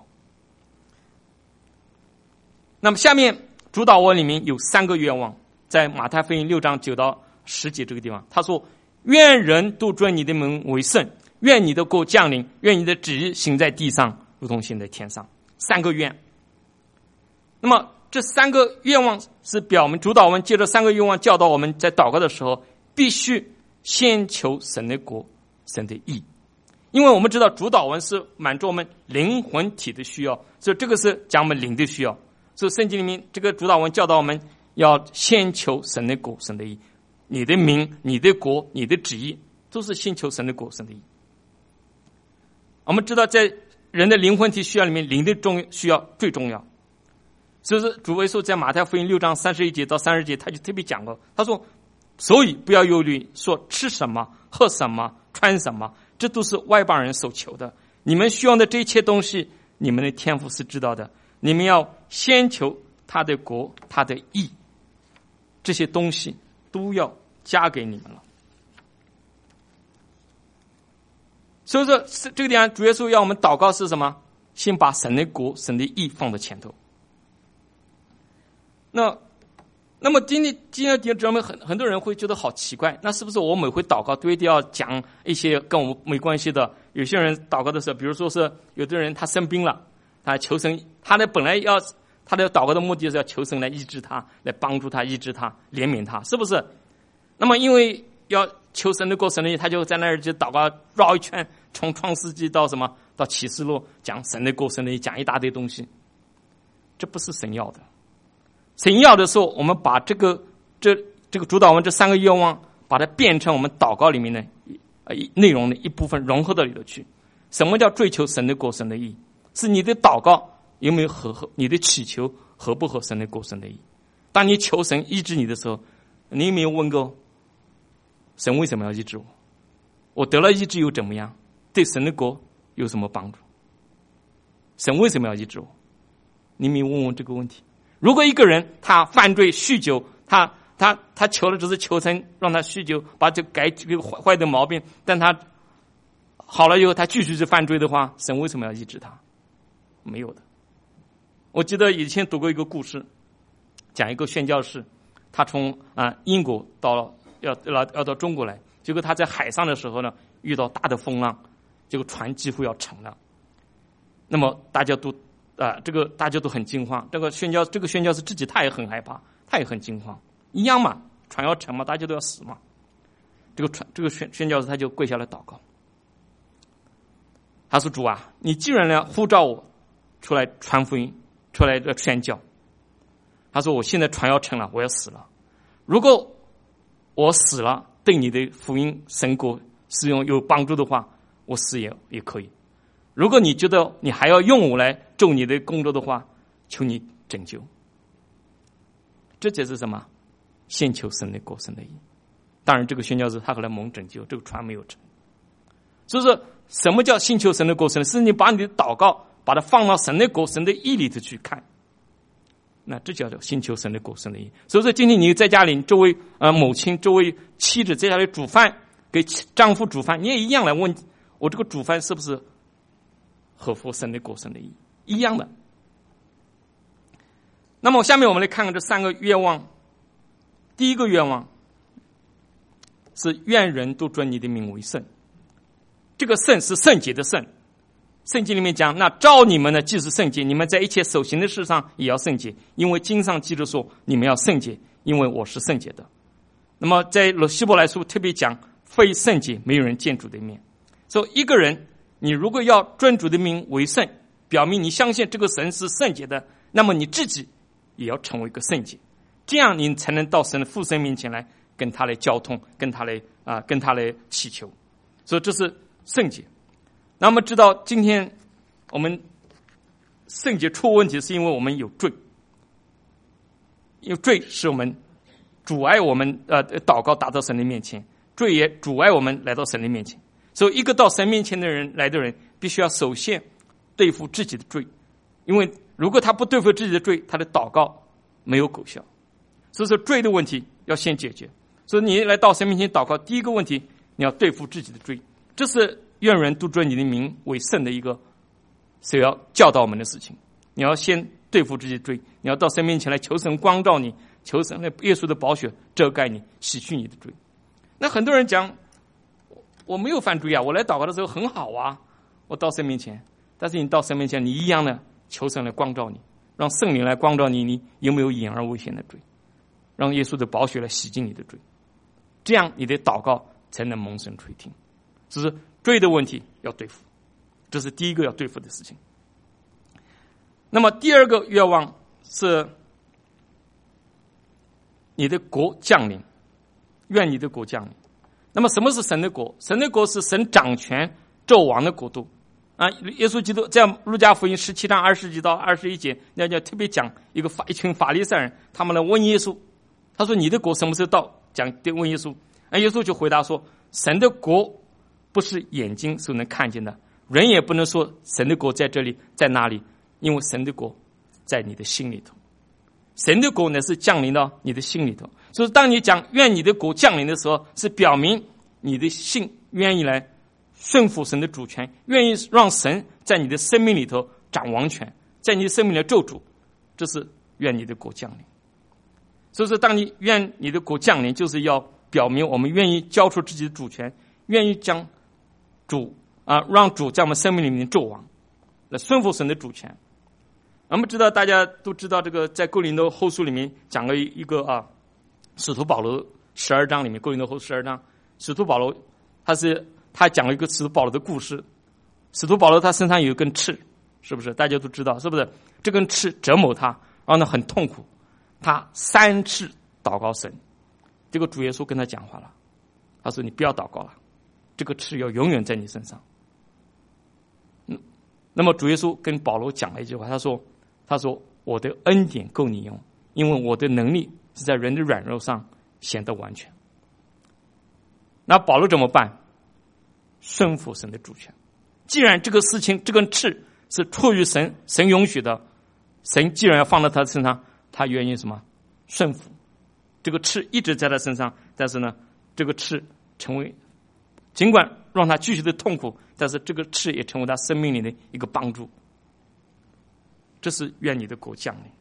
那么下面主导文里面有3个愿望，在马太福音6章9到10节这个地方，他说愿人都尊你的名为圣，愿你的国降临，愿你的旨意行在地上如同行在天上。3个愿。那么这3个愿望是表明主导文借着3个愿望教导我们在祷告的时候必须先求神的国神的义。因为我们知道主导文是满足我们灵魂体的需要，所以这个是讲我们灵的需要。所以圣经里面这个主导文教导我们要先求神的国神的义，你的名你的国你的旨意都是先求神的国神的义。我们知道在人的灵魂体需要里面，灵的需要最重要。所以说主耶稣在马太福音6章31节到30节他就特别讲过，他说所以不要忧虑说吃什么喝什么穿什么，这都是外邦人所求的，你们需要的这一切东西你们的天父是知道的，你们要先求他的国他的义，这些东西都要加给你们了。所以说这个地方主耶稣要我们祷告是什么？先把神的国神的义放在前头。那么今天弟兄们很多人会觉得好奇怪，那是不是我每回祷告都一定要讲一些跟我们没关系的？有些人祷告的时候，比如说是有的人他生病了，他求神，他的本来他的祷告的目的是要求神来医治他，来帮助他医治他怜悯他，是不是？那么因为要求神的国神的义，他就在那儿就祷告绕一圈，从创世纪到到启示录讲神的国神的义，讲一大堆东西，这不是神要的。神要的时候，我们把这个主导文这3个愿望，把它变成我们祷告里面的内容的一部分，融合到里头去。什么叫追求神的国神的义？是你的祷告有没有合你的祈求合不合神的国神的义？当你求神医治你的时候，你有没有问过神为什么要医治我？我得了医治又怎么样？对神的国有什么帮助？神为什么要医治我？你没有问问这个问题？如果一个人他犯罪酗酒，他求的只是求神让他酗酒，把这改这个坏的毛病，但他好了以后他继续去犯罪的话，神为什么要医治他？没有的。我记得以前读过一个故事，讲一个宣教士，他从英国要到中国来，结果他在海上的时候呢，遇到大的风浪，这个船几乎要沉了。那么大家都大家都很惊慌，这个宣教士自己他也很害怕，他也很惊慌，一样嘛，船要沉嘛，大家都要死嘛。这个宣教士他就跪下来祷告，他说主啊，你既然要呼召我出来传福音，出来宣教，他说我现在船要沉了，我要死了，如果我死了对你的福音神国使用有帮助的话， 我死也可以。如果你觉得你还要用我来做你的工作的话，求你拯救。这就是什么？先求神的国，神的义。当然这个宣教士他后来蒙拯救，这个船没有沉。所以说什么叫先求神的国，神是你把你的祷告把它放到神的国，神的义里头去看，那这叫做先求神的国，神的义。所以说今天你在家里作为母亲，作为妻子在家里煮饭，给丈夫煮饭，你也一样来问我这个煮饭是不是合乎神的国，神的义，一样的。那么下面我们来看看这3个愿望。第一个愿望是愿人都尊你的名为圣。这个圣是圣洁的圣。圣经里面讲，那召你们的既是圣洁，你们在一切所行的事上也要圣洁，因为经上记着说，你们要圣洁，因为我是圣洁的。那么在希伯来书特别讲，非圣洁没有人见主的面。所以一个人你如果要尊主的名为圣，表明你相信这个神是圣洁的，那么你自己也要成为一个圣洁，这样你才能到神的父神面前来跟他来交通，跟他来祈求。所以这是圣洁。那么知道今天我们圣洁出问题，是因为我们有罪，因为罪使我们阻碍我们祷告达到神的面前，罪也阻碍我们来到神的面前。所以一个到神面前的人必须要首先对付自己的罪，因为如果他不对付自己的罪，他的祷告没有果效。所以说罪的问题要先解决。所以你来到神面前祷告，第一个问题你要对付自己的罪，这是愿人都尊你的名为圣的一个是要教导我们的事情。你要先对付自己的罪，你要到神面前来求神光照你，求神来耶稣的宝血遮盖你，洗去你的罪。那很多人讲我没有犯罪啊，我来祷告的时候很好啊，我到神面前。但是你到神面前，你一样的求神来光照你，让圣灵来光照你，你有没有隐而未显的罪，让耶稣的宝血来洗净你的罪，这样你的祷告才能蒙神垂听。这是罪的问题要对付，这是第一个要对付的事情。那么第二个愿望是你的国降临，愿你的国降临。那么什么是神的国？神的国是神掌权纣王的国度啊！耶稣基督在路加福音17章20节到21节，那就特别讲一群法利赛人，他们来问耶稣，他说你的国什么时候到？问耶稣，耶稣就回答说，神的国不是眼睛所能看见的，人也不能说神的国在这里在哪里，因为神的国在你的心里头。神的国呢是降临到你的心里头。所以当你讲愿你的国降临的时候，是表明你的心愿意来顺服神的主权，愿意让神在你的生命里头掌王权，在你的生命里做主，这是愿你的国降临。所以说当你愿你的国降临，就是要表明我们愿意交出自己的主权，愿意将让主在我们生命里面做王，来顺服神的主权。我们知道大家都知道这个在哥林多后书里面讲了一个使徒保罗12章里面，哥林多后12章，使徒保罗他讲了一个使徒保罗的故事。使徒保罗他身上有一根刺，是不是大家都知道？是不是这根刺折磨他，然后呢很痛苦，他3次祷告神，这个主耶稣跟他讲话了，他说你不要祷告了，这个刺要永远在你身上。那么主耶稣跟保罗讲了一句话，他说我的恩典够你用，因为我的能力是在人的软弱上显得完全。那保罗怎么办？顺服神的主权。既然这个事情这根刺是出于神允许的，神既然要放到他身上，他愿意什么？顺服。这个刺一直在他身上，但是呢这个刺尽管让他继续的痛苦，但是这个刺也成为他生命里的一个帮助。这是愿你的国降临。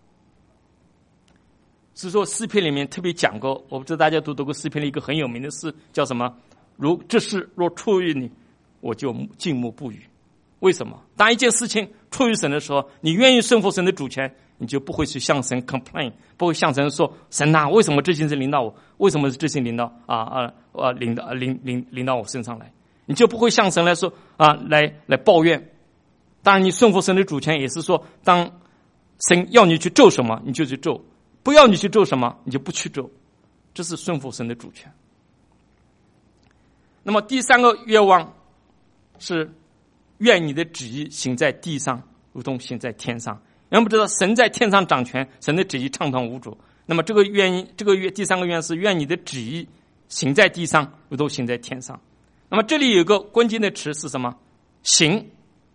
是说诗篇里面特别讲过，我不知道大家都读过诗篇里一个很有名的诗，叫什么？这事若出于你，我就静默不语。为什么？当一件事情出于神的时候，你愿意顺服神的主权，你就不会去向神 complain， 不会向神说神啊，为什么这件事临到我？为什么这件事临到临到我身上来？你就不会向神来说来抱怨。当然，你顺服神的主权也是说，当神要你去做什么，你就去做；不要你去做什么，你就不去做。这是顺服神的主权。那么第3个愿望是愿你的旨意行在地上，如同行在天上。我们知道神在天上掌权，神的旨意畅通无阻。那么这个第三个愿是愿你的旨意行在地上，如同行在天上。那么这里有一个关键的词是什么？行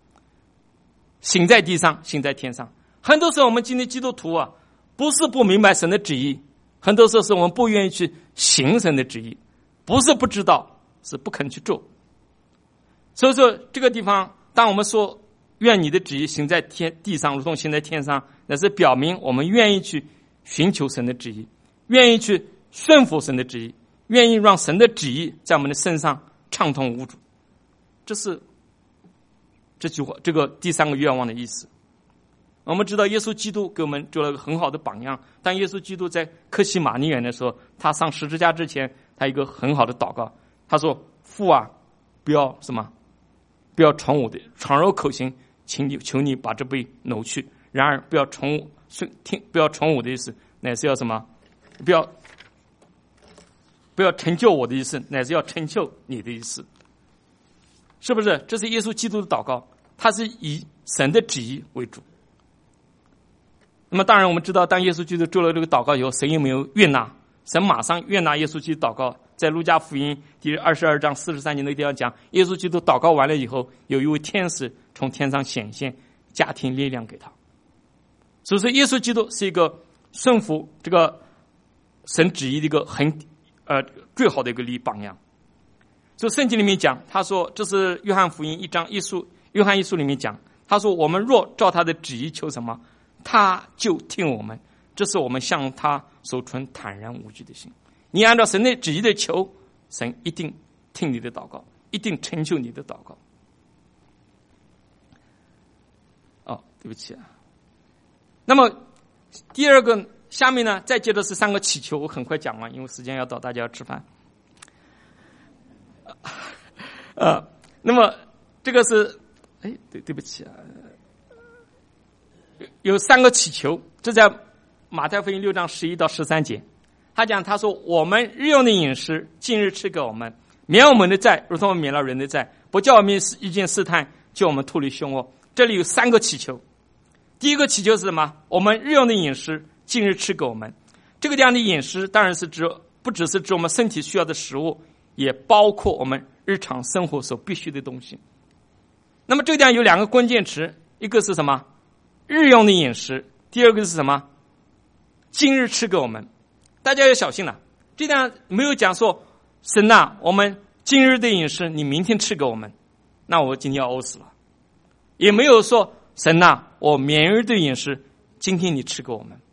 在地上，行在天上。很多时候我们今天基督徒啊，不是不明白神的旨意，很多时候是我们不愿意去行神的旨意，不是不知道，是不肯去做。所以说这个地方，当我们说愿你的旨意行在地上，如同行在天上，那是表明我们愿意去寻求神的旨意，愿意去顺服神的旨意，愿意让神的旨意在我们的身上畅通无阻。这是这句话，这个第三个愿望的意思。我们知道耶稣基督给我们做了个很好的榜样。当耶稣基督在客西马尼园的时候，他上十字架之前，他有一个很好的祷告，他说：父啊，不要什么，不要传我的口型，求你把这杯挪去。然而不要传我的意思，乃是要什么？不要成就我的意思，乃是要成就你的意思。是不是？这是耶稣基督的祷告，他是以神的旨意为主。那么当然我们知道，当耶稣基督做了这个祷告以后，神有没有悦纳？神马上悦纳耶稣基督祷告。在路加福音第22章43节那个地方讲，耶稣基督祷告完了以后，有一位天使从天上显现，加添力量给他。所以说耶稣基督是一个顺服这个神旨意的一个最好的一个榜样。所以圣经里面讲，他说，这是约翰福音约翰一书里面讲，他说，我们若照他的旨意求什么，他就听我们。这是我们向他所存坦然无惧的心。你按照神的旨意的求，神一定听你的祷告，一定成就你的祷告。对不起啊。那么第二个，下面呢，再接着是3个祈求，我很快讲完，因为时间要到，大家要吃饭。那么这个是，对不起啊，有3个祈求，这在马太福音6章11到13节。他说，我们日用的饮食，今日赐给我们，免我们的债，如同我们免了人的债，不叫我们遇见试探，叫我们脱离凶恶。这里有3个祈求。第一个祈求是什么？我们日用的饮食，今日赐给我们。这个地方的饮食当然是不只是指我们身体需要的食物，也包括我们日常生活所必须的东西。那么这个地方有2个关键词，一个是什么？日用的饮食。第二个是什么？今日赐给我们。大家要小心了，这地方没有讲说，神啊，我们今日的饮食你明天赐给我们，那我今天要饿死了。也没有说，神啊，我明日的饮食今天你赐给我们。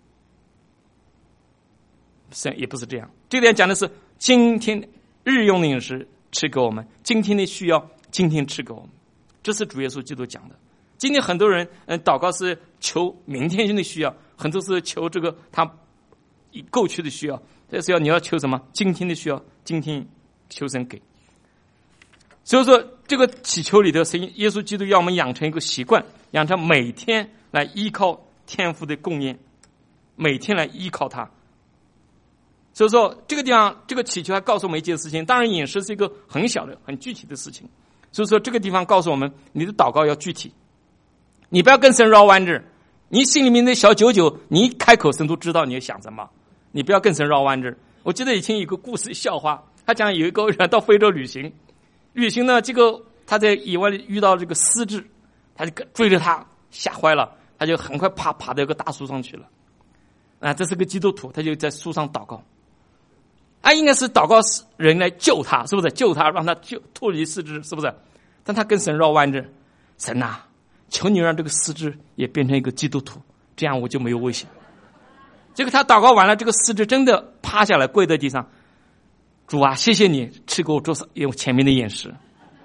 神也不是这样，这点讲的是今天日用的饮食赐给我们，今天的需要今天赐给我们。这是主耶稣基督讲的。今天很多人祷告是求明天的需要，很多是求这个他过去的需要，这是你要求什么？今天的需要，今天求神给。所以说，这个祈求里头，耶稣基督要我们养成一个习惯，养成每天来依靠天父的供应，每天来依靠他。所以说，这个地方这个祈求还告诉我们一件事情，当然饮食是一个很小的、很具体的事情。所以说，这个地方告诉我们，你的祷告要具体，你不要跟神绕弯子。你心里面的小九九，你一开口，神都知道你要想什么。你不要跟神绕弯子。我记得以前有个故事笑话，他讲有一个人到非洲旅行呢，这个他在野外遇到这个狮子，他就追着他，吓坏了，他就很快爬到一个大树上去了。这是个基督徒，他就在树上祷告。应该是祷告人来救他，是不是？救他，让他脱离狮子，是不是？但他跟神绕弯子，神啊，求你让这个狮子也变成一个基督徒，这样我就没有危险。结果他祷告完了，这个狮子真的趴下来跪在地上，主啊，谢谢你赐给我做有前面的饮食。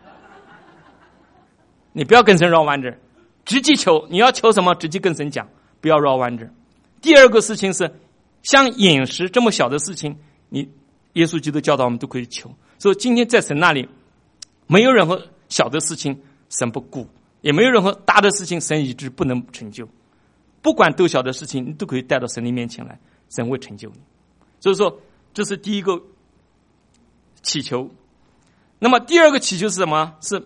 你不要跟神绕弯子，直接求，你要求什么直接跟神讲，不要绕弯子。第二个事情是，像饮食这么小的事情，耶稣基督教导我们都可以求。所以今天在神那里，没有任何小的事情神不顾，也没有任何大的事情神以致不能成就。不管多小的事情，你都可以带到神的面前来，神会成就你。所以说，这是第一个祈求。那么第二个祈求是什么？是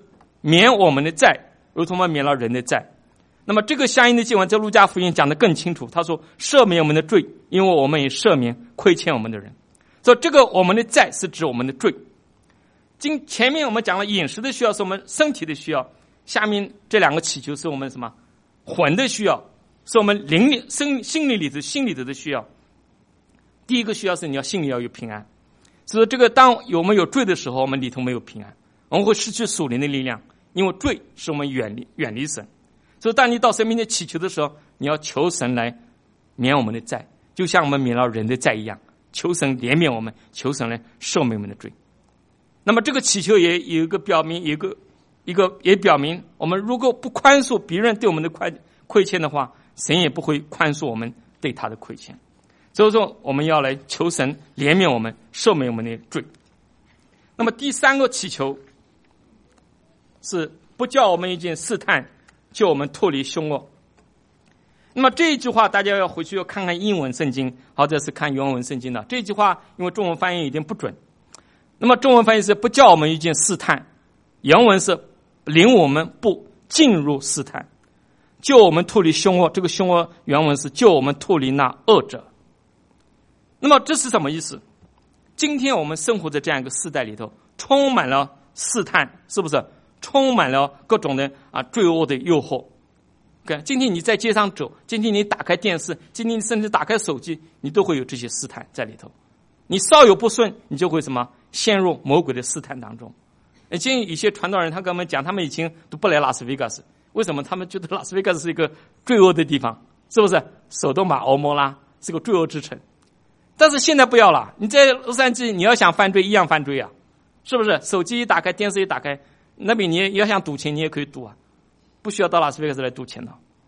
免我们的债，如同我们免了人的债。那么这个相应的经文在路加福音讲得更清楚，他说赦免我们的罪，因为我们也赦免亏欠我们的人。所以这个我们的债是指我们的罪。前面我们讲了饮食的需要是我们身体的需要，下面这两个祈求是我们什么？魂的需要，是我们心里头的需要。第一个需要是你要心里要有平安。所以这个当我们有罪的时候，我们里头没有平安，我们会失去属灵的力量，因为罪使我们远离神。所以当你到神面前祈求的时候，你要求神来免我们的债，就像我们免了人的债一样，求神怜悯我们，求神来赦免我们的罪。那么这个祈求也有一个表明，也表明我们如果不宽恕别人对我们的亏欠的话，神也不会宽恕我们对他的亏欠。所以说我们要来求神怜悯我们，赦免我们的罪。那么第三个祈求是不叫我们遇见试探，救我们脱离凶恶。那么这一句话大家要回去要看看英文圣经，或者是看原文圣经的。这句话因为中文翻译有点不准，那么中文翻译是不叫我们遇见试探，原文是领我们不进入试探，救我们脱离凶恶。这个凶恶原文是救我们脱离那恶者。那么这是什么意思？今天我们生活在这样一个时代里头，充满了试探，是不是？充满了各种的罪恶的诱惑。今天你在街上走，今天你打开电视，今天你甚至打开手机，你都会有这些试探在里头。你稍有不顺，你就会什么陷入魔鬼的试探当中。今天有些传道人他跟我们讲，他们以前都不来拉斯维加斯，为什么？他们觉得拉斯维加斯是一个罪恶的地方，是不是？首都马欧摩拉是个罪恶之城。但是现在不要了，你在洛杉矶你要想犯罪一样犯罪啊，是不是？手机一打开，电视一打开，那边你要想赌钱你也可以赌啊，不需要到拉斯维加斯来赌钱的。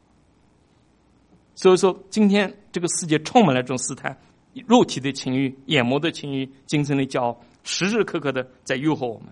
所以说今天这个世界充满了这种试探，肉体的情欲、眼目的情欲、精神的骄傲，时时刻刻的在诱惑我们。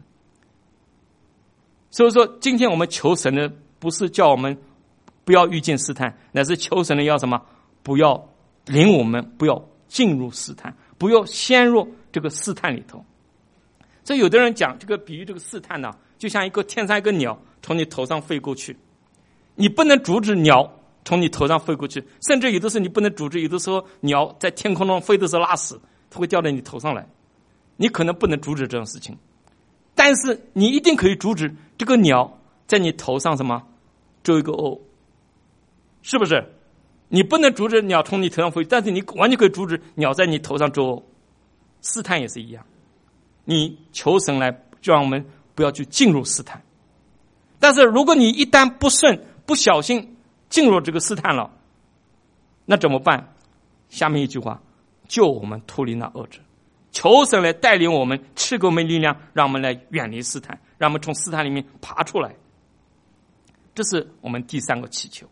所以说今天我们求神的不是叫我们不要遇见试探，乃是求神的要什么？不要领我们不要进入试探，不要陷入这个试探里头。所以有的人讲这个比喻这个试探呢，就像天上一个鸟从你头上飞过去，你不能阻止鸟从你头上飞过去，甚至有的时候你不能阻止，有的时候鸟在天空中飞的时候拉屎，它会掉在你头上来，你可能不能阻止这种事情，但是你一定可以阻止这个鸟在你头上什么做一个O，是不是？你不能阻止鸟从你头上飞，但是你完全可以阻止鸟在你头上做O。试探也是一样，你求神来让我们不要去进入试探。但是如果你一旦不慎不小心进入这个试探了，那怎么办？下面一句话，救我们脱离那恶者。求神来带领我们，赐给我们力量，让我们来远离试探，让我们从试探里面爬出来。这是我们第三个祈求。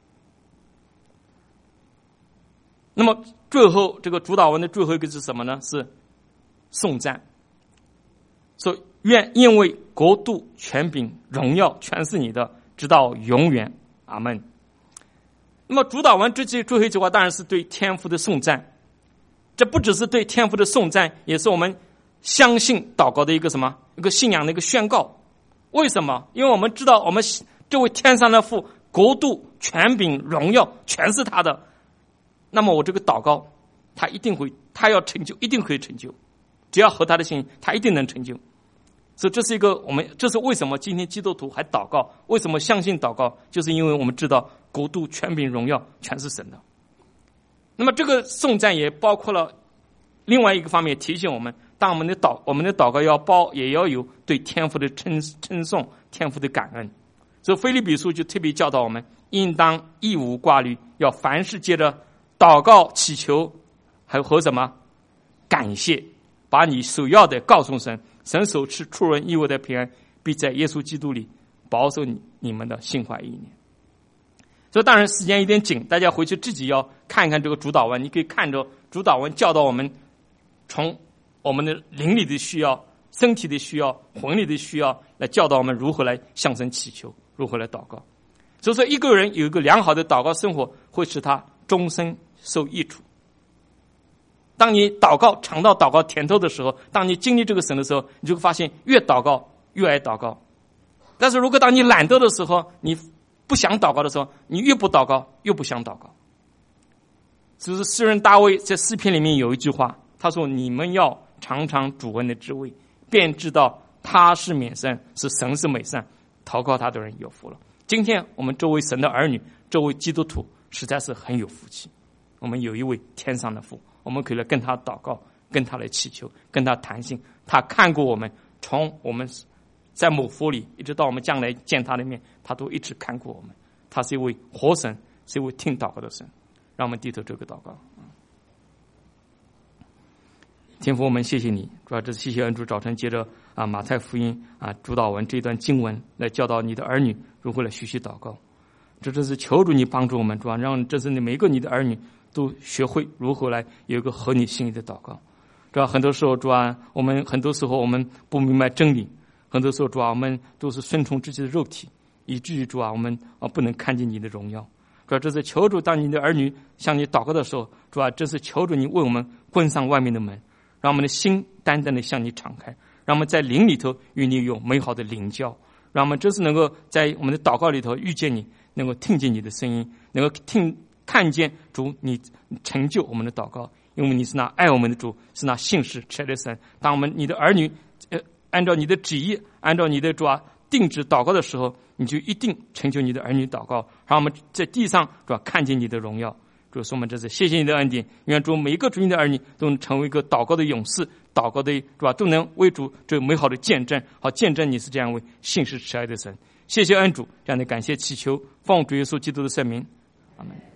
那么最后这个主祷文的最后一个是什么呢？是颂赞，说愿因为国度、权柄、荣耀全是你的，直到永远。阿们。那么主祷文最后一句话当然是对天父的颂赞，这不只是对天父的颂赞，也是我们相信祷告的一个什么？一个信仰的一个宣告。为什么？因为我们知道我们这位天上的父，国度、权柄、荣耀全是他的，那么我这个祷告他要成就，一定可以成就，只要合他的心，他一定能成就。所以这是这是为什么今天基督徒还祷告，为什么相信祷告，就是因为我们知道国度、权柄、荣耀全是神的。那么这个颂赞也包括了另外一个方面，提醒我们，当我们的祷告也要有对天父的称颂、天父的感恩。所以腓立比书就特别教导我们，应当一无挂虑，要凡事借着祷告、祈求还有和什么感谢，把你所要的告诉神，神所赐出人意外的平安，必在耶稣基督里保守你们的心怀意念。所以当然时间有点紧，大家回去自己要看一看这个主祷文，你可以看着主祷文教导我们，从我们的灵里的需要、身体的需要、魂里的需要，来教导我们如何来向神祈求，如何来祷告。所以说一个人有一个良好的祷告生活，会使他终身受益处。当你祷告尝到祷告甜头的时候，当你经历这个神的时候，你就会发现越祷告越爱祷告， 但是如果当你懒惰的时候，你不想祷告的时候，你越不祷告越不想祷告。是不是诗人大卫在诗篇里面有一句话，他说：你们要尝尝主恩的滋味，便知道他是美善，是神是美善，祷告他的人有福了。今天我们作为神的儿女，作为基督徒，实在是很有福气。我们有一位天上的父，我们可以来跟他祷告，跟他来祈求，跟他谈心。他看过我们，从我们在母腹里一直到我们将来见他的面，他都一直看过我们。他是一位活神，是一位听祷告的神。让我们低头做个祷告。天父，我们谢谢你，主要这是谢谢恩主早晨接着马太福音主导文这段经文来教导你的儿女如何来学习祷告。这真是求主你帮助我们，主要让这是你每一个你的儿女都学会如何来有一个合你心意的祷告。主要很多时候主要我们不明白真理，很多时候主要我们都是顺从自己的肉体，以至于主要我们不能看见你的荣耀。主要这是求主，当你的儿女向你祷告的时候，主要这是求主你为我们关上外面的门，让我们的心单单的向你敞开，让我们在灵里头与你有美好的灵交，让我们真是能够在我们的祷告里头遇见你，能够听见你的声音，能够看见主你成就我们的祷告，因为你是那爱我们的主，是那信实慈爱的神。当你的儿女按照你的旨意，按照你的主定旨祷告的时候，你就一定成就你的儿女祷告，让我们在地上主要看见你的荣耀。主说我们这次谢谢你的恩典，愿主每一个主你的儿女都能成为一个祷告的勇士，祷告的主都能为主这美好的见证，好见证你是这样为信实慈爱的神。谢谢恩主，这样的感谢祈求，奉主耶稣基督的圣名，阿门。